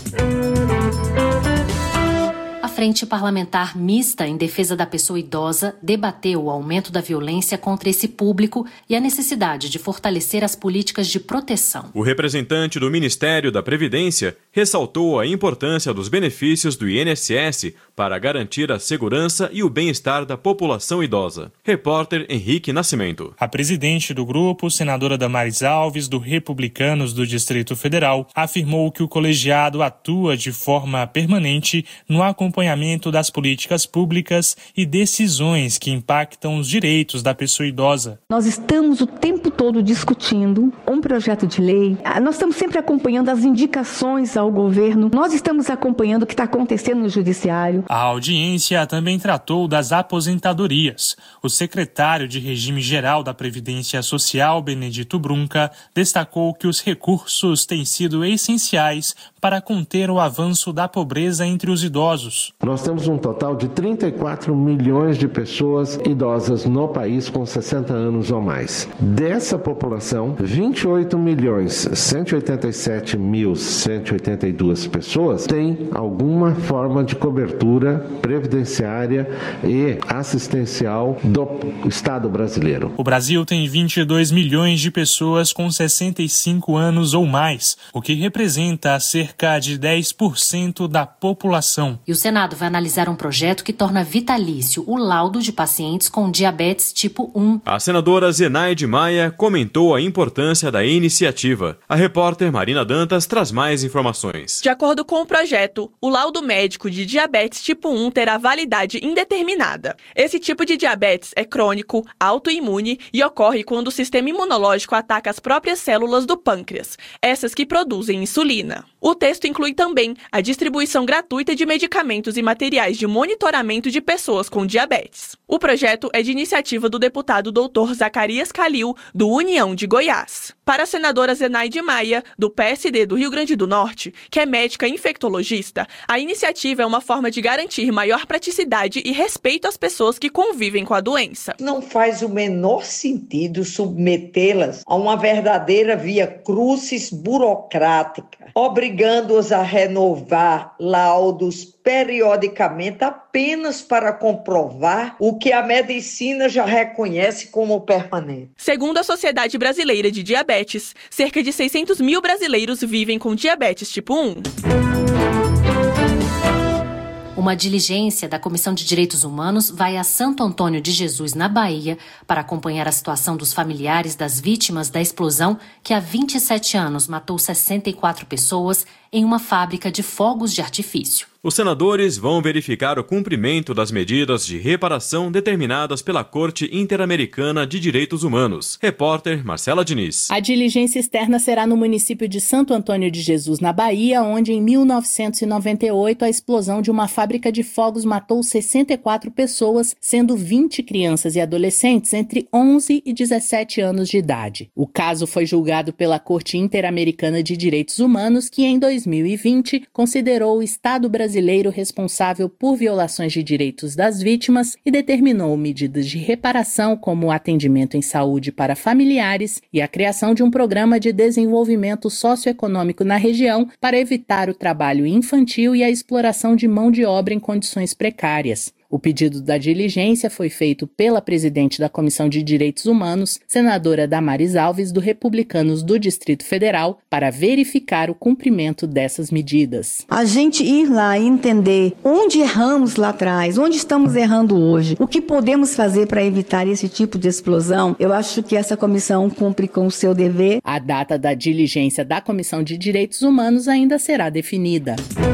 A Frente Parlamentar Mista em Defesa da Pessoa Idosa debateu o aumento da violência contra esse público e a necessidade de fortalecer as políticas de proteção. O representante do Ministério da Previdência ressaltou a importância dos benefícios do I N S S para garantir a segurança e o bem-estar da população idosa. Repórter Henrique Nascimento. A presidente do grupo, senadora Damares Alves, do Republicanos do Distrito Federal, afirmou que o colegiado atua de forma permanente no acompanhamento das políticas públicas e decisões que impactam os direitos da pessoa idosa. Nós estamos o tempo todo discutindo um projeto de lei, nós estamos sempre acompanhando as indicações ao governo, nós estamos acompanhando o que está acontecendo no judiciário. A audiência também tratou das aposentadorias. O secretário de Regime Geral da Previdência Social, Benedito Brunca, destacou que os recursos têm sido essenciais para conter o avanço da pobreza entre os idosos. Nós temos um total de trinta e quatro milhões de pessoas idosas no país com sessenta anos ou mais. Dessa população, vinte e oito milhões cento e oitenta e sete mil cento e oitenta e duas pessoas têm alguma forma de cobertura previdenciária e assistencial do Estado brasileiro. O Brasil tem vinte e dois milhões de pessoas com sessenta e cinco anos ou mais, o que representa cerca cerca de dez por cento da população. E o Senado vai analisar um projeto que torna vitalício o laudo de pacientes com diabetes tipo um. A senadora Zenaide Maia comentou a importância da iniciativa. A repórter Marina Dantas traz mais informações. De acordo com o projeto, o laudo médico de diabetes tipo um terá validade indeterminada. Esse tipo de diabetes é crônico, autoimune e ocorre quando o sistema imunológico ataca as próprias células do pâncreas, essas que produzem insulina. O texto inclui também a distribuição gratuita de medicamentos e materiais de monitoramento de pessoas com diabetes. O projeto é de iniciativa do deputado doutor Zacarias Calil, do União de Goiás. Para a senadora Zenaide Maia, do P S D do Rio Grande do Norte, que é médica infectologista, a iniciativa é uma forma de garantir maior praticidade e respeito às pessoas que convivem com a doença. Não faz o menor sentido submetê-las a uma verdadeira via crucis burocrática, obrigando-as a renovar laudos periodicamente apenas para comprovar o que a medicina já reconhece como permanente. Segundo a Sociedade Brasileira de Diabetes, cerca de seiscentos mil brasileiros vivem com diabetes tipo um. Uma diligência da Comissão de Direitos Humanos vai a Santo Antônio de Jesus, na Bahia, para acompanhar a situação dos familiares das vítimas da explosão que há vinte e sete anos matou sessenta e quatro pessoas em uma fábrica de fogos de artifício. Os senadores vão verificar o cumprimento das medidas de reparação determinadas pela Corte Interamericana de Direitos Humanos. Repórter Marcela Diniz. A diligência externa será no município de Santo Antônio de Jesus, na Bahia, onde em mil novecentos e noventa e oito a explosão de uma fábrica de fogos matou sessenta e quatro pessoas, sendo vinte crianças e adolescentes entre onze e dezessete anos de idade. O caso foi julgado pela Corte Interamericana de Direitos Humanos, que em dois mil e vinte considerou o Estado brasileiro responsável por violações de direitos das vítimas e determinou medidas de reparação como o atendimento em saúde para familiares e a criação de um programa de desenvolvimento socioeconômico na região para evitar o trabalho infantil e a exploração de mão de obra em condições precárias. O pedido da diligência foi feito pela presidente da Comissão de Direitos Humanos, senadora Damares Alves, do Republicanos do Distrito Federal, para verificar o cumprimento dessas medidas. A gente ir lá e entender onde erramos lá atrás, onde estamos errando hoje, o que podemos fazer para evitar esse tipo de explosão, eu acho que essa comissão cumpre com o seu dever. A data da diligência da Comissão de Direitos Humanos ainda será definida.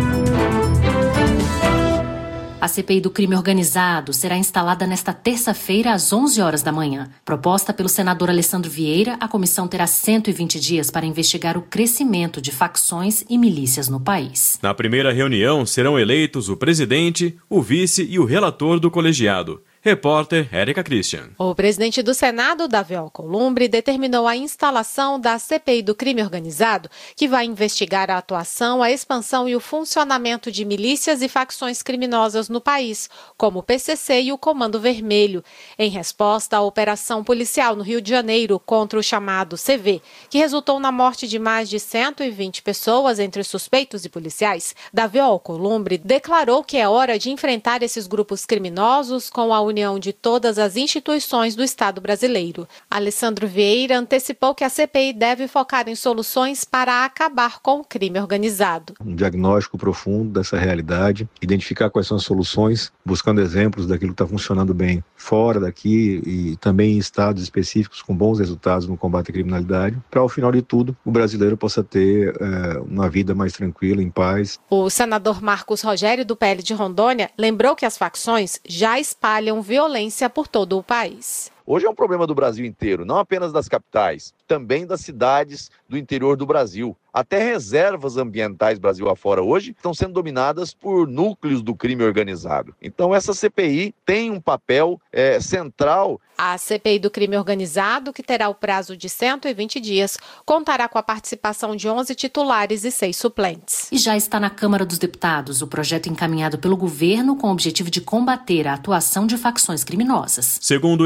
A C P I do crime organizado será instalada nesta terça-feira às onze horas da manhã. Proposta pelo senador Alessandro Vieira, a comissão terá cento e vinte dias para investigar o crescimento de facções e milícias no país. Na primeira reunião serão eleitos o presidente, o vice e o relator do colegiado. Repórter Érica Christian. O presidente do Senado, Davi Alcolumbre, determinou a instalação da C P I do crime organizado, que vai investigar a atuação, a expansão e o funcionamento de milícias e facções criminosas no país, como o P C C e o Comando Vermelho, em resposta à operação policial no Rio de Janeiro contra o chamado C V, que resultou na morte de mais de cento e vinte pessoas entre suspeitos e policiais. Davi Alcolumbre declarou que é hora de enfrentar esses grupos criminosos com a união de todas as instituições do Estado brasileiro. Alessandro Vieira antecipou que a C P I deve focar em soluções para acabar com o crime organizado. Um diagnóstico profundo dessa realidade, identificar quais são as soluções, buscando exemplos daquilo que está funcionando bem fora daqui e também em estados específicos com bons resultados no combate à criminalidade, para ao final de tudo o brasileiro possa ter é, uma vida mais tranquila, em paz. O senador Marcos Rogério, do P L de Rondônia, lembrou que as facções já espalham violência por todo o país. Hoje é um problema do Brasil inteiro, não apenas das capitais, também das cidades do interior do Brasil. Até reservas ambientais Brasil afora hoje estão sendo dominadas por núcleos do crime organizado. Então essa C P I tem um papel é, central. A C P I do crime organizado, que terá o prazo de cento e vinte dias, contará com a participação de onze titulares e seis suplentes. E já está na Câmara dos Deputados o projeto encaminhado pelo governo com o objetivo de combater a atuação de facções criminosas. Segundo o Executivo,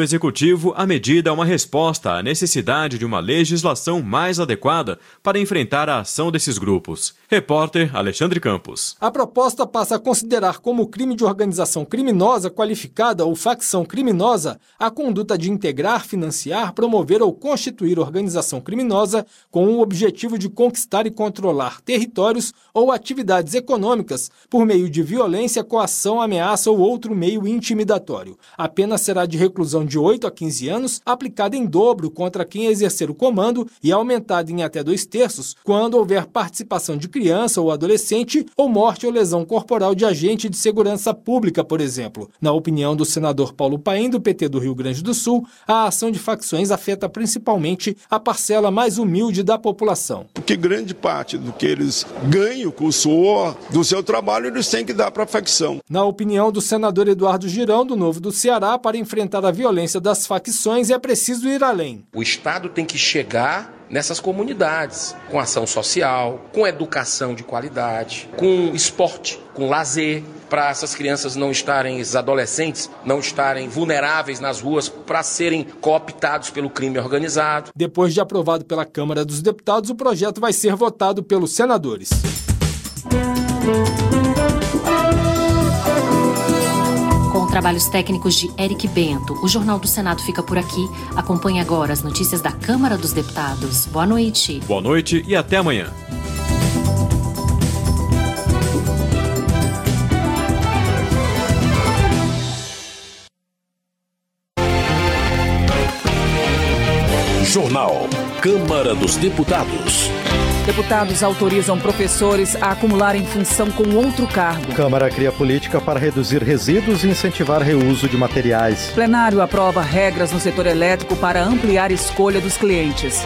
objetivo, a medida é uma resposta à necessidade de uma legislação mais adequada para enfrentar a ação desses grupos. Repórter Alexandre Campos. A proposta passa a considerar como crime de organização criminosa qualificada ou facção criminosa a conduta de integrar, financiar, promover ou constituir organização criminosa com o objetivo de conquistar e controlar territórios ou atividades econômicas por meio de violência, coação, ameaça ou outro meio intimidatório. A pena será de reclusão de oito a quinze anos, aplicada em dobro contra quem exercer o comando e aumentada em até dois terços quando houver participação de criança ou adolescente ou morte ou lesão corporal de agente de segurança pública, por exemplo. Na opinião do senador Paulo Paim, do P T do Rio Grande do Sul, a ação de facções afeta principalmente a parcela mais humilde da população. Porque grande parte do que eles ganham com o suor do seu trabalho, eles têm que dar para a facção. Na opinião do senador Eduardo Girão, do Novo do Ceará, para enfrentar a violência das facções é preciso ir além. O Estado tem que chegar nessas comunidades, com ação social, com educação de qualidade, com esporte, com lazer, para essas crianças não estarem, esses adolescentes, não estarem vulneráveis nas ruas para serem cooptados pelo crime organizado. Depois de aprovado pela Câmara dos Deputados, o projeto vai ser votado pelos senadores. Com trabalhos técnicos de Eric Bento, o Jornal do Senado fica por aqui. Acompanhe agora as notícias da Câmara dos Deputados. Boa noite. Boa noite e até amanhã. Jornal Câmara dos Deputados. Deputados autorizam professores a acumularem função com outro cargo. Câmara cria política para reduzir resíduos e incentivar reuso de materiais. Plenário aprova regras no setor elétrico para ampliar a escolha dos clientes.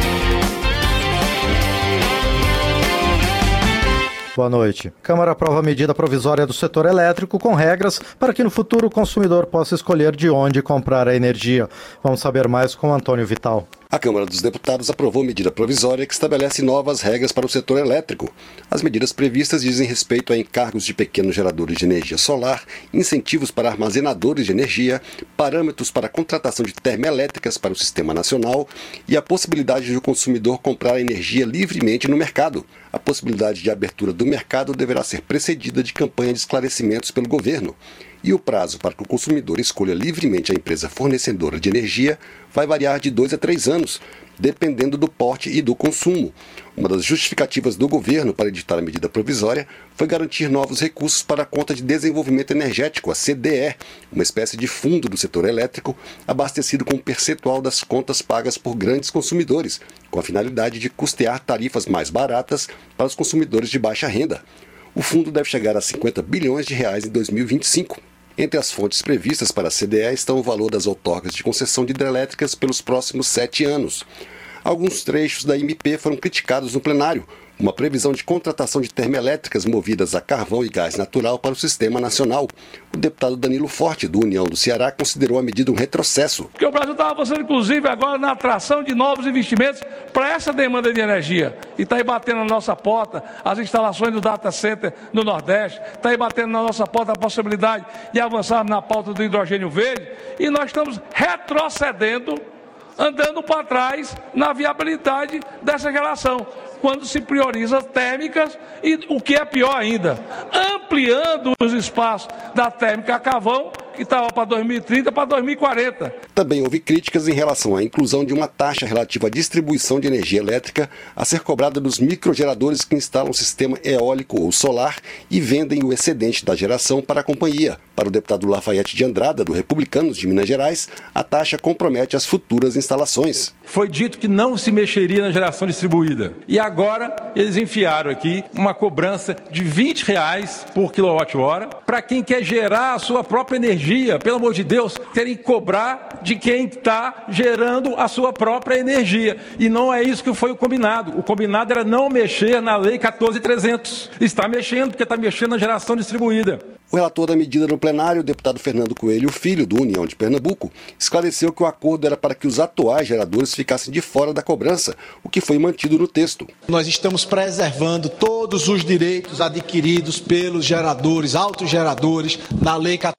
Boa noite. Câmara aprova a medida provisória do setor elétrico com regras para que no futuro o consumidor possa escolher de onde comprar a energia. Vamos saber mais com Antônio Vital. A Câmara dos Deputados aprovou medida provisória que estabelece novas regras para o setor elétrico. As medidas previstas dizem respeito a encargos de pequenos geradores de energia solar, incentivos para armazenadores de energia, parâmetros para a contratação de termoelétricas para o sistema nacional e a possibilidade de o consumidor comprar energia livremente no mercado. A possibilidade de abertura do mercado deverá ser precedida de campanha de esclarecimentos pelo governo. E o prazo para que o consumidor escolha livremente a empresa fornecedora de energia vai variar de dois a três anos, dependendo do porte e do consumo. Uma das justificativas do governo para editar a medida provisória foi garantir novos recursos para a Conta de Desenvolvimento Energético, a C D E, uma espécie de fundo do setor elétrico abastecido com um percentual das contas pagas por grandes consumidores, com a finalidade de custear tarifas mais baratas para os consumidores de baixa renda. O fundo deve chegar a cinquenta bilhões de reais em dois mil e vinte e cinco. Entre as fontes previstas para a C D E estão o valor das outorgas de concessão de hidrelétricas pelos próximos sete anos. Alguns trechos da M P foram criticados no plenário. Uma previsão de contratação de termoelétricas movidas a carvão e gás natural para o sistema nacional. O deputado Danilo Forte, do União do Ceará, considerou a medida um retrocesso. Porque o Brasil está avançando, inclusive, agora na atração de novos investimentos para essa demanda de energia. E está aí batendo na nossa porta as instalações do data center no Nordeste, está aí batendo na nossa porta a possibilidade de avançar na pauta do hidrogênio verde. E nós estamos retrocedendo, andando para trás na viabilidade dessa geração, quando se prioriza térmicas e, o que é pior ainda, ampliando os espaços da térmica a carvão, que estava para dois mil e trinta, para dois mil e quarenta. Também houve críticas em relação à inclusão de uma taxa relativa à distribuição de energia elétrica a ser cobrada dos microgeradores que instalam sistema eólico ou solar e vendem o excedente da geração para a companhia. Para o deputado Lafayette de Andrada, do Republicanos de Minas Gerais, a taxa compromete as futuras instalações. Foi dito que não se mexeria na geração distribuída. E agora eles enfiaram aqui uma cobrança de vinte reais por quilowatt-hora para quem quer gerar a sua própria energia. Pelo amor de Deus, terem que cobrar de quem está gerando a sua própria energia. E não é isso que foi o combinado. O combinado era não mexer na Lei quatorze mil e trezentos. Está mexendo, porque está mexendo na geração distribuída. O relator da medida no plenário, o deputado Fernando Coelho Filho, do União de Pernambuco, esclareceu que o acordo era para que os atuais geradores ficassem de fora da cobrança, o que foi mantido no texto. Nós estamos preservando todos os direitos adquiridos pelos geradores, autogeradores, na Lei quatorze mil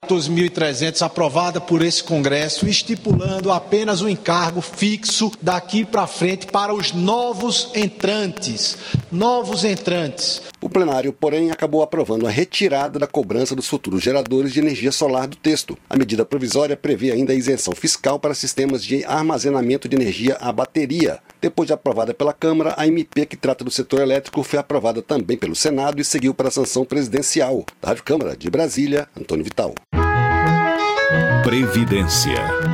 mil e trezentos aprovada por esse Congresso, estipulando apenas o encargo fixo daqui para frente para os novos entrantes. Novos entrantes. O plenário, porém, acabou aprovando a retirada da cobrança dos futuros geradores de energia solar do texto. A medida provisória prevê ainda a isenção fiscal para sistemas de armazenamento de energia à bateria. Depois de aprovada pela Câmara, a M P que trata do setor elétrico foi aprovada também pelo Senado e seguiu para a sanção presidencial. Da Rádio Câmara de Brasília, Antônio Vital. Previdência.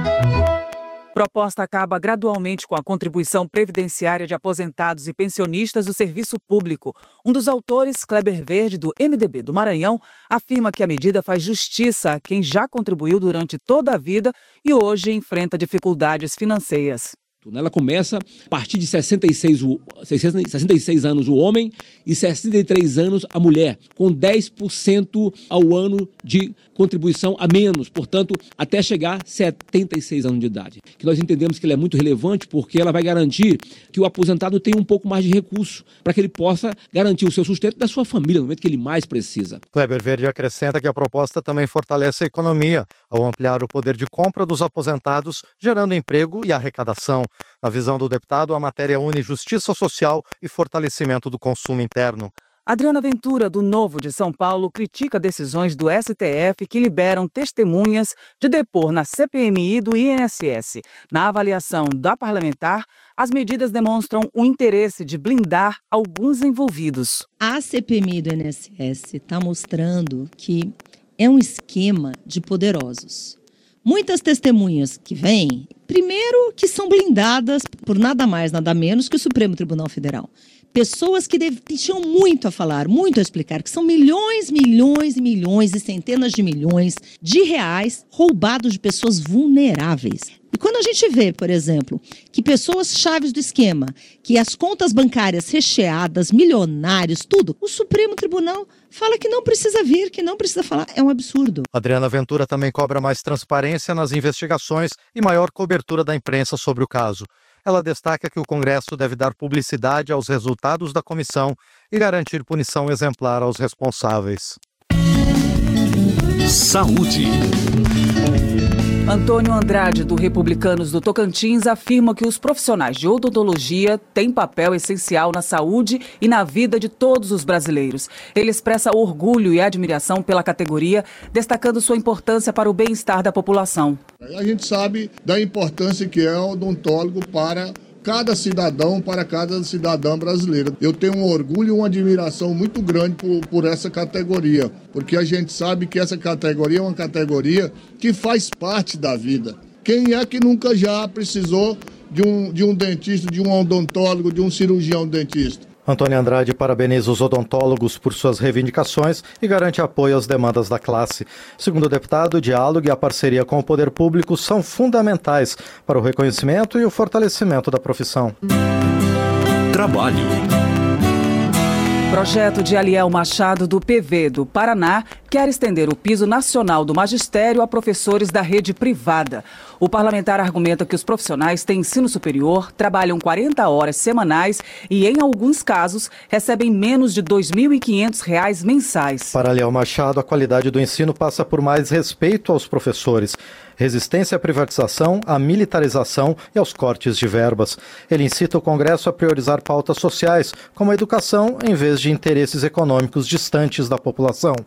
Proposta acaba gradualmente com a contribuição previdenciária de aposentados e pensionistas do serviço público. Um dos autores, Kleber Verde, do M D B do Maranhão, afirma que a medida faz justiça a quem já contribuiu durante toda a vida e hoje enfrenta dificuldades financeiras. Ela começa a partir de sessenta e seis, sessenta e seis anos o homem e sessenta e três anos a mulher, com dez por cento ao ano de contribuição a menos, portanto, até chegar a setenta e seis anos de idade. Que nós entendemos que ela é muito relevante porque ela vai garantir que o aposentado tenha um pouco mais de recurso para que ele possa garantir o seu sustento da sua família no momento que ele mais precisa. Kleber Verde acrescenta que a proposta também fortalece a economia ao ampliar o poder de compra dos aposentados, gerando emprego e arrecadação. Na visão do deputado, a matéria une justiça social e fortalecimento do consumo interno. Adriana Ventura, do Novo de São Paulo, critica decisões do S T F que liberam testemunhas de depor na C P M I do I N S S. Na avaliação da parlamentar, as medidas demonstram o interesse de blindar alguns envolvidos. A C P M I do I N S S está mostrando que é um esquema de poderosos. Muitas testemunhas que vêm, primeiro que são blindadas por nada mais, nada menos que o Supremo Tribunal Federal. Pessoas que tinham muito a falar, muito a explicar, que são milhões, milhões e milhões e centenas de milhões de reais roubados de pessoas vulneráveis. E quando a gente vê, por exemplo, que pessoas chaves do esquema, que as contas bancárias recheadas, milionários, tudo, o Supremo Tribunal fala que não precisa vir, que não precisa falar, é um absurdo. Adriana Ventura também cobra mais transparência nas investigações e maior cobertura da imprensa sobre o caso. Ela destaca que o Congresso deve dar publicidade aos resultados da comissão e garantir punição exemplar aos responsáveis. Saúde. Antônio Andrade, do Republicanos do Tocantins, afirma que os profissionais de odontologia têm papel essencial na saúde e na vida de todos os brasileiros. Ele expressa orgulho e admiração pela categoria, destacando sua importância para o bem-estar da população. A gente sabe da importância que é o odontólogo para cada cidadão, para cada cidadã brasileira. Eu tenho um orgulho e uma admiração muito grande por, por essa categoria, porque a gente sabe que essa categoria é uma categoria que faz parte da vida. Quem é que nunca já precisou de um, de um dentista, de um odontólogo, de um cirurgião dentista? Antônio Andrade parabeniza os odontólogos por suas reivindicações e garante apoio às demandas da classe. Segundo o deputado, o diálogo e a parceria com o poder público são fundamentais para o reconhecimento e o fortalecimento da profissão. Trabalho. Projeto de Aliel Machado, do P V do Paraná, quer estender o piso nacional do magistério a professores da rede privada. O parlamentar argumenta que os profissionais têm ensino superior, trabalham quarenta horas semanais e, em alguns casos, recebem menos de dois mil e quinhentos reais mensais. Para Aliel Machado, a qualidade do ensino passa por mais respeito aos professores, resistência à privatização, à militarização e aos cortes de verbas. Ele incita o Congresso a priorizar pautas sociais, como a educação, em vez de interesses econômicos distantes da população.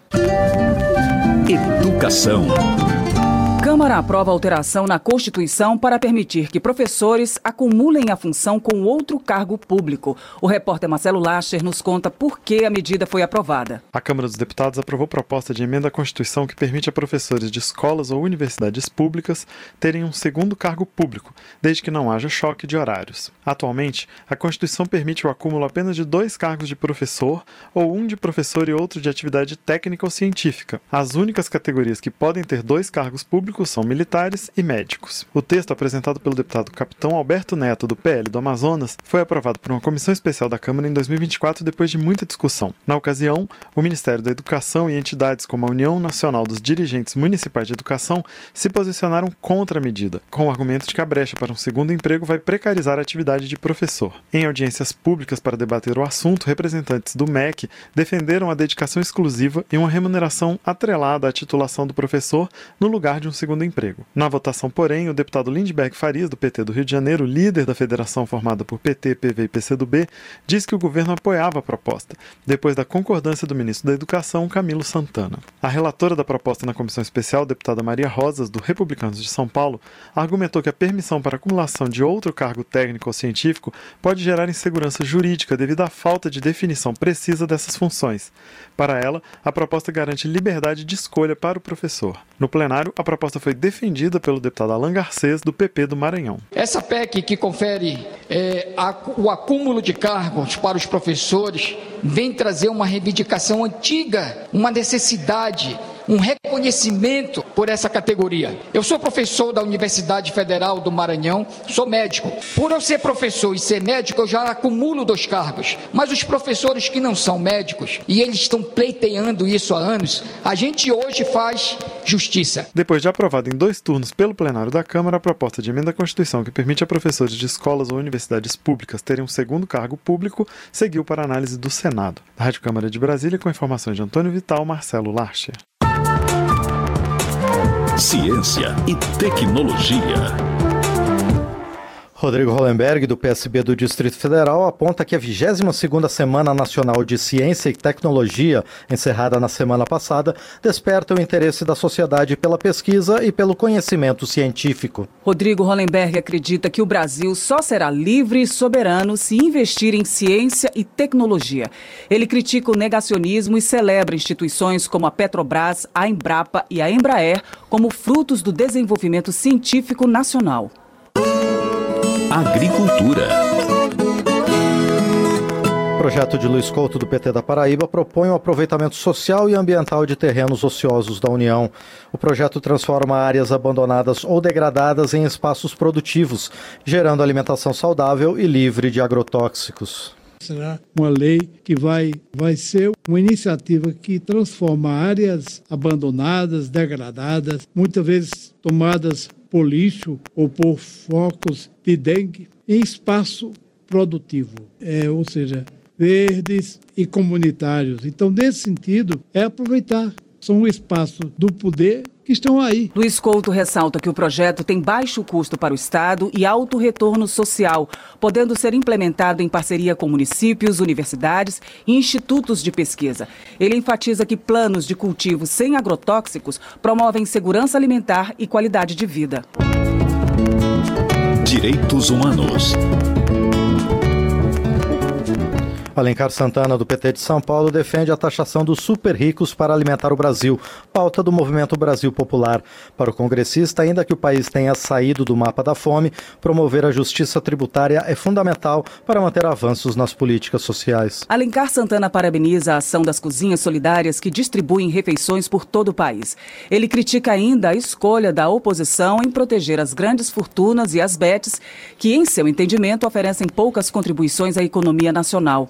Educação. Câmara aprova alteração na Constituição para permitir que professores acumulem a função com outro cargo público. O repórter Marcelo Lacher nos conta por que a medida foi aprovada. A Câmara dos Deputados aprovou proposta de emenda à Constituição que permite a professores de escolas ou universidades públicas terem um segundo cargo público, desde que não haja choque de horários. Atualmente, a Constituição permite o acúmulo apenas de dois cargos de professor ou um de professor e outro de atividade técnica ou científica. As únicas categorias que podem ter dois cargos públicos público são militares e médicos. O texto, apresentado pelo deputado Capitão Alberto Neto, do P L do Amazonas, foi aprovado por uma comissão especial da Câmara em dois mil e vinte e quatro depois de muita discussão. Na ocasião, o Ministério da Educação e entidades como a União Nacional dos Dirigentes Municipais de Educação se posicionaram contra a medida, com o argumento de que a brecha para um segundo emprego vai precarizar a atividade de professor. Em audiências públicas para debater o assunto, representantes do M E C defenderam a dedicação exclusiva e uma remuneração atrelada à titulação do professor no lugar de um segundo emprego. Na votação, porém, o deputado Lindbergh Farias, do P T do Rio de Janeiro, líder da federação formada por P T, P V e P C do B, disse que o governo apoiava a proposta, depois da concordância do ministro da Educação, Camilo Santana. A relatora da proposta na comissão especial, deputada Maria Rosas, do Republicanos de São Paulo, argumentou que a permissão para acumulação de outro cargo técnico ou científico pode gerar insegurança jurídica devido à falta de definição precisa dessas funções. Para ela, a proposta garante liberdade de escolha para o professor. No plenário, a proposta foi defendida pelo deputado Alan Garcês, do P P do Maranhão. Essa P E C que confere é, a, o acúmulo de cargos para os professores vem trazer uma reivindicação antiga, uma necessidade, um reconhecimento por essa categoria. Eu sou professor da Universidade Federal do Maranhão, sou médico. Por eu ser professor e ser médico, eu já acumulo dois cargos. Mas os professores que não são médicos, e eles estão pleiteando isso há anos, a gente hoje faz justiça. Depois de aprovada em dois turnos pelo plenário da Câmara, a proposta de emenda à Constituição que permite a professores de escolas ou universidades públicas terem um segundo cargo público seguiu para análise do Senado. Da Rádio Câmara de Brasília, com informações de Antônio Vital, Marcelo Larcher. Ciência e tecnologia. Rodrigo Hollenberg, do P S B do Distrito Federal, aponta que a vigésima segunda Semana Nacional de Ciência e Tecnologia, encerrada na semana passada, desperta o interesse da sociedade pela pesquisa e pelo conhecimento científico. Rodrigo Hollenberg acredita que o Brasil só será livre e soberano se investir em ciência e tecnologia. Ele critica o negacionismo e celebra instituições como a Petrobras, a Embrapa e a Embraer como frutos do desenvolvimento científico nacional. Agricultura. O projeto de Luiz Couto, do P T da Paraíba, propõe o aproveitamento social e ambiental de terrenos ociosos da União. O projeto transforma áreas abandonadas ou degradadas em espaços produtivos, gerando alimentação saudável e livre de agrotóxicos. Será uma lei que vai, vai ser uma iniciativa que transforma áreas abandonadas, degradadas, muitas vezes tomadas por lixo ou por focos de dengue, em espaço produtivo, é, ou seja, verdes e comunitários. Então, nesse sentido, é aproveitar. São espaços do poder que estão aí. Luiz Couto ressalta que o projeto tem baixo custo para o Estado e alto retorno social, podendo ser implementado em parceria com municípios, universidades e institutos de pesquisa. Ele enfatiza que planos de cultivo sem agrotóxicos promovem segurança alimentar e qualidade de vida. Direitos humanos. Alencar Santana, do P T de São Paulo, defende a taxação dos super ricos para alimentar o Brasil, pauta do Movimento Brasil Popular. Para o congressista, ainda que o país tenha saído do mapa da fome, promover a justiça tributária é fundamental para manter avanços nas políticas sociais. Alencar Santana parabeniza a ação das cozinhas solidárias que distribuem refeições por todo o país. Ele critica ainda a escolha da oposição em proteger as grandes fortunas e as betes, que, em seu entendimento, oferecem poucas contribuições à economia nacional.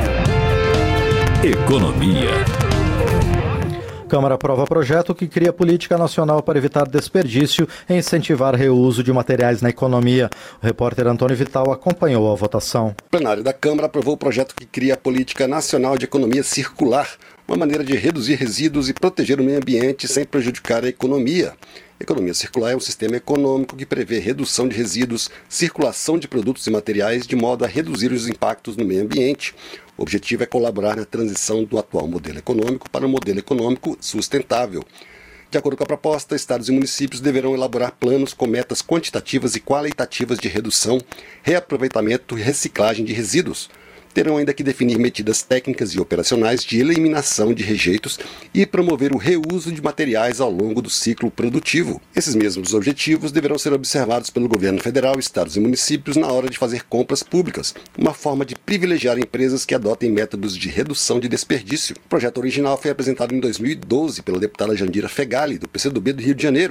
Economia. Câmara aprova projeto que cria política nacional para evitar desperdício e incentivar reuso de materiais na economia. O repórter Antônio Vital acompanhou a votação. O plenário da Câmara aprovou o projeto que cria a política nacional de economia circular, uma maneira de reduzir resíduos e proteger o meio ambiente sem prejudicar a economia. Economia circular é um sistema econômico que prevê redução de resíduos, circulação de produtos e materiais de modo a reduzir os impactos no meio ambiente. O objetivo é colaborar na transição do atual modelo econômico para um modelo econômico sustentável. De acordo com a proposta, estados e municípios deverão elaborar planos com metas quantitativas e qualitativas de redução, reaproveitamento e reciclagem de resíduos. Terão ainda que definir medidas técnicas e operacionais de eliminação de rejeitos e promover o reuso de materiais ao longo do ciclo produtivo. Esses mesmos objetivos deverão ser observados pelo governo federal, estados e municípios na hora de fazer compras públicas, uma forma de privilegiar empresas que adotem métodos de redução de desperdício. O projeto original foi apresentado em dois mil e doze pela deputada Jandira Fegali, do P C do B do Rio de Janeiro,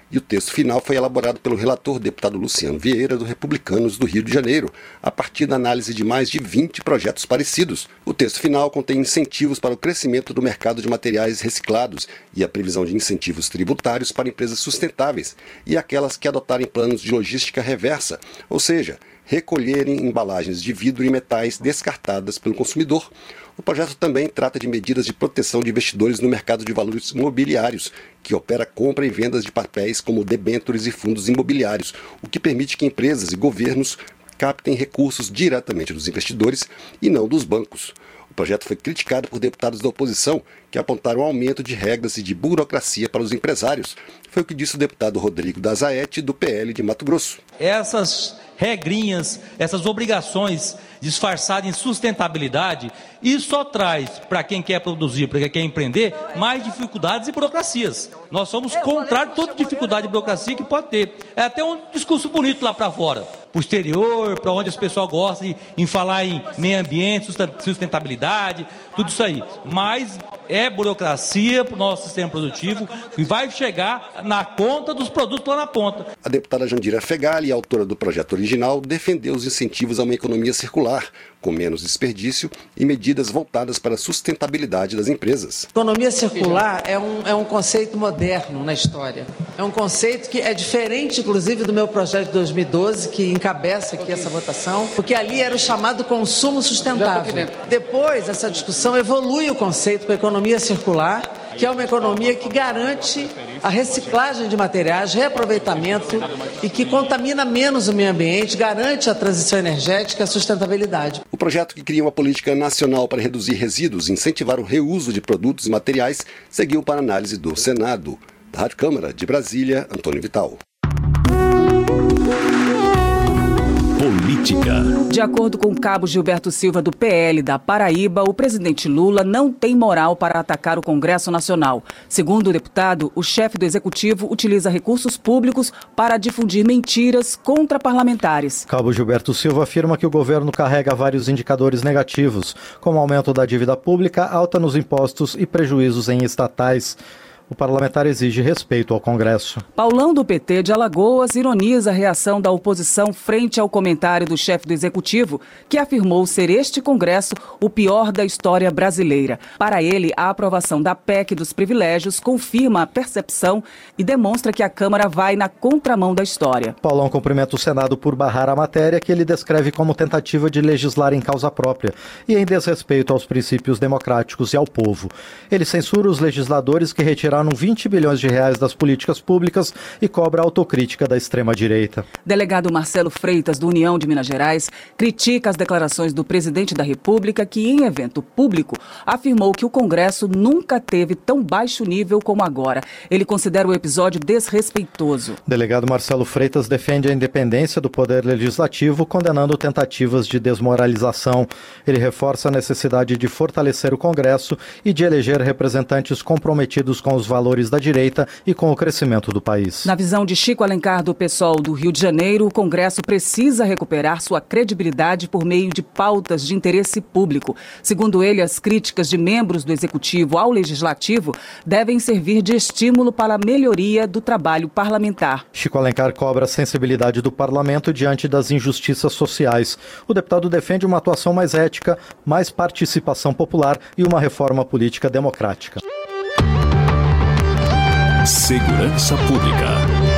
e o texto final foi elaborado pelo relator deputado Luciano Vieira, do Republicanos do Rio de Janeiro, a partir da análise de mais de vinte projetos parecidos. O texto final contém incentivos para o crescimento do mercado de materiais reciclados e a previsão de incentivos tributários para empresas sustentáveis e aquelas que adotarem planos de logística reversa, ou seja, recolherem embalagens de vidro e metais descartadas pelo consumidor. O projeto também trata de medidas de proteção de investidores no mercado de valores imobiliários, que opera compra e vendas de papéis como debêntures e fundos imobiliários, o que permite que empresas e governos captem recursos diretamente dos investidores e não dos bancos. O projeto foi criticado por deputados da oposição, que apontaram aumento de regras e de burocracia para os empresários. Foi o que disse o deputado Rodrigo Dazaete, do P L de Mato Grosso. Essas regrinhas, essas obrigações disfarçadas em sustentabilidade, isso só traz para quem quer produzir, para quem quer empreender, mais dificuldades e burocracias. Nós somos contrários a toda dificuldade e burocracia que pode ter. É até um discurso bonito lá para fora, para o exterior, para onde as pessoas gostam de, em falar em meio ambiente, sustentabilidade, tudo isso aí. Mas é burocracia para o nosso sistema produtivo e vai chegar na conta dos produtos lá na ponta. A deputada Jandira Fegali, autora do projeto original, defendeu os incentivos a uma economia circular, com menos desperdício e medidas voltadas para a sustentabilidade das empresas. Economia circular é um, é um conceito moderno na história. É um conceito que é diferente, inclusive, do meu projeto de dois mil e doze, que encabeça aqui essa votação, porque ali era o chamado consumo sustentável. Depois, essa discussão evolui o conceito para a economia circular, que é uma economia que garante a reciclagem de materiais, reaproveitamento e que contamina menos o meio ambiente, garante a transição energética e a sustentabilidade. O projeto, que cria uma política nacional para reduzir resíduos e incentivar o reuso de produtos e materiais, seguiu para análise do Senado. Da Rádio Câmara de Brasília, Antônio Vital. Política. De acordo com o cabo Gilberto Silva, do P L da Paraíba, o presidente Lula não tem moral para atacar o Congresso Nacional. Segundo o deputado, o chefe do Executivo utiliza recursos públicos para difundir mentiras contra parlamentares. Cabo Gilberto Silva afirma que o governo carrega vários indicadores negativos, como aumento da dívida pública, alta nos impostos e prejuízos em estatais. O parlamentar exige respeito ao Congresso. Paulão, do P T de Alagoas, ironiza a reação da oposição frente ao comentário do chefe do Executivo, que afirmou ser este Congresso o pior da história brasileira. Para ele, a aprovação da P E C dos privilégios confirma a percepção e demonstra que a Câmara vai na contramão da história. Paulão cumprimenta o Senado por barrar a matéria, que ele descreve como tentativa de legislar em causa própria e em desrespeito aos princípios democráticos e ao povo. Ele censura os legisladores que retiraram vinte bilhões de reais das políticas públicas e cobra a autocrítica da extrema-direita. Delegado Marcelo Freitas, do União de Minas Gerais, critica as declarações do presidente da República, que em evento público afirmou que o Congresso nunca teve tão baixo nível como agora. Ele considera o episódio desrespeitoso. Delegado Marcelo Freitas defende a independência do Poder Legislativo, condenando tentativas de desmoralização. Ele reforça a necessidade de fortalecer o Congresso e de eleger representantes comprometidos com os valores da direita e com o crescimento do país. Na visão de Chico Alencar, do PSOL do Rio de Janeiro, o Congresso precisa recuperar sua credibilidade por meio de pautas de interesse público. Segundo ele, as críticas de membros do Executivo ao Legislativo devem servir de estímulo para a melhoria do trabalho parlamentar. Chico Alencar cobra a sensibilidade do parlamento diante das injustiças sociais. O deputado defende uma atuação mais ética, mais participação popular e uma reforma política democrática. Segurança Pública.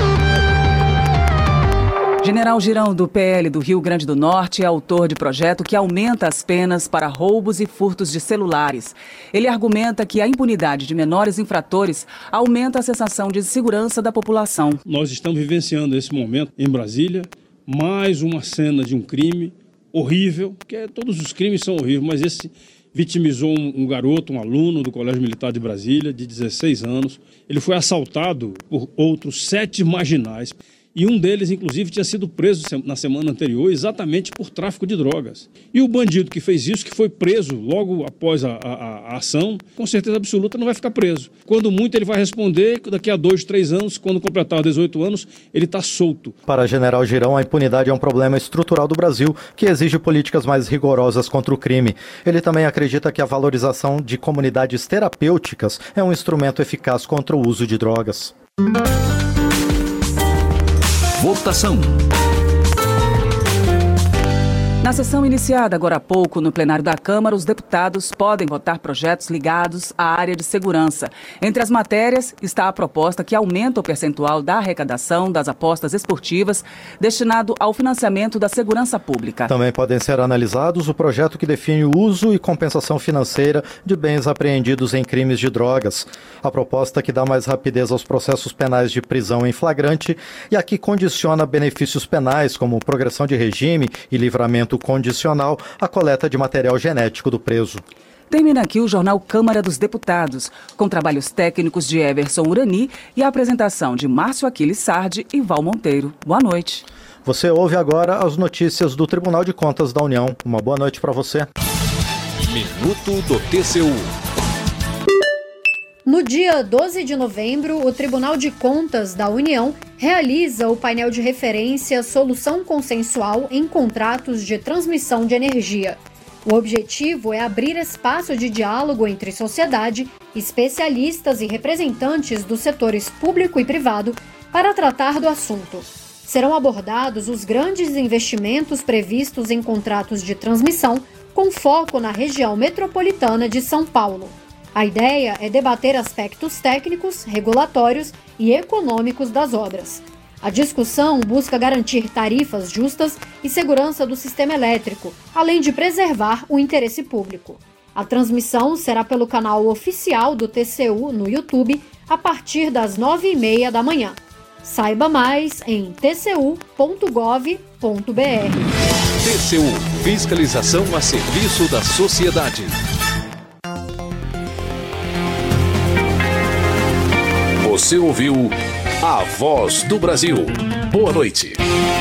General Girão, do P L do Rio Grande do Norte, é autor de projeto que aumenta as penas para roubos e furtos de celulares. Ele argumenta que a impunidade de menores infratores aumenta a sensação de segurança da população. Nós estamos vivenciando esse momento em Brasília, mais uma cena de um crime horrível, porque todos os crimes são horríveis, mas esse vitimizou um, um garoto, um aluno do Colégio Militar de Brasília, de dezesseis anos. Ele foi assaltado por outros sete marginais. E um deles, inclusive, tinha sido preso na semana anterior exatamente por tráfico de drogas. E o bandido que fez isso, que foi preso logo após a, a, a ação, com certeza absoluta não vai ficar preso. Quando muito ele vai responder, daqui a dois, três anos, quando completar dezoito anos, ele está solto. Para General Girão, a impunidade é um problema estrutural do Brasil que exige políticas mais rigorosas contra o crime. Ele também acredita que a valorização de comunidades terapêuticas é um instrumento eficaz contra o uso de drogas. Votação. Na sessão iniciada agora há pouco no plenário da Câmara, os deputados podem votar projetos ligados à área de segurança. Entre as matérias está a proposta que aumenta o percentual da arrecadação das apostas esportivas destinado ao financiamento da segurança pública. Também podem ser analisados o projeto que define o uso e compensação financeira de bens apreendidos em crimes de drogas, a proposta que dá mais rapidez aos processos penais de prisão em flagrante e a que condiciona benefícios penais como progressão de regime e livramento condicional à coleta de material genético do preso. Termina aqui o Jornal Câmara dos Deputados, com trabalhos técnicos de Everson Urani e a apresentação de Márcio Aquiles Sardi e Val Monteiro. Boa noite. Você ouve agora as notícias do Tribunal de Contas da União. Uma boa noite para você. Minuto do T C U. No dia doze de novembro, o Tribunal de Contas da União realiza o painel de referência Solução Consensual em Contratos de Transmissão de Energia. O objetivo é abrir espaço de diálogo entre sociedade, especialistas e representantes dos setores público e privado para tratar do assunto. Serão abordados os grandes investimentos previstos em contratos de transmissão, com foco na região metropolitana de São Paulo. A ideia é debater aspectos técnicos, regulatórios e econômicos das obras. A discussão busca garantir tarifas justas e segurança do sistema elétrico, além de preservar o interesse público. A transmissão será pelo canal oficial do T C U no YouTube a partir das nove e meia da manhã. Saiba mais em t c u ponto gov ponto b r. T C U – Fiscalização a serviço da sociedade. Você ouviu A Voz do Brasil. Boa noite.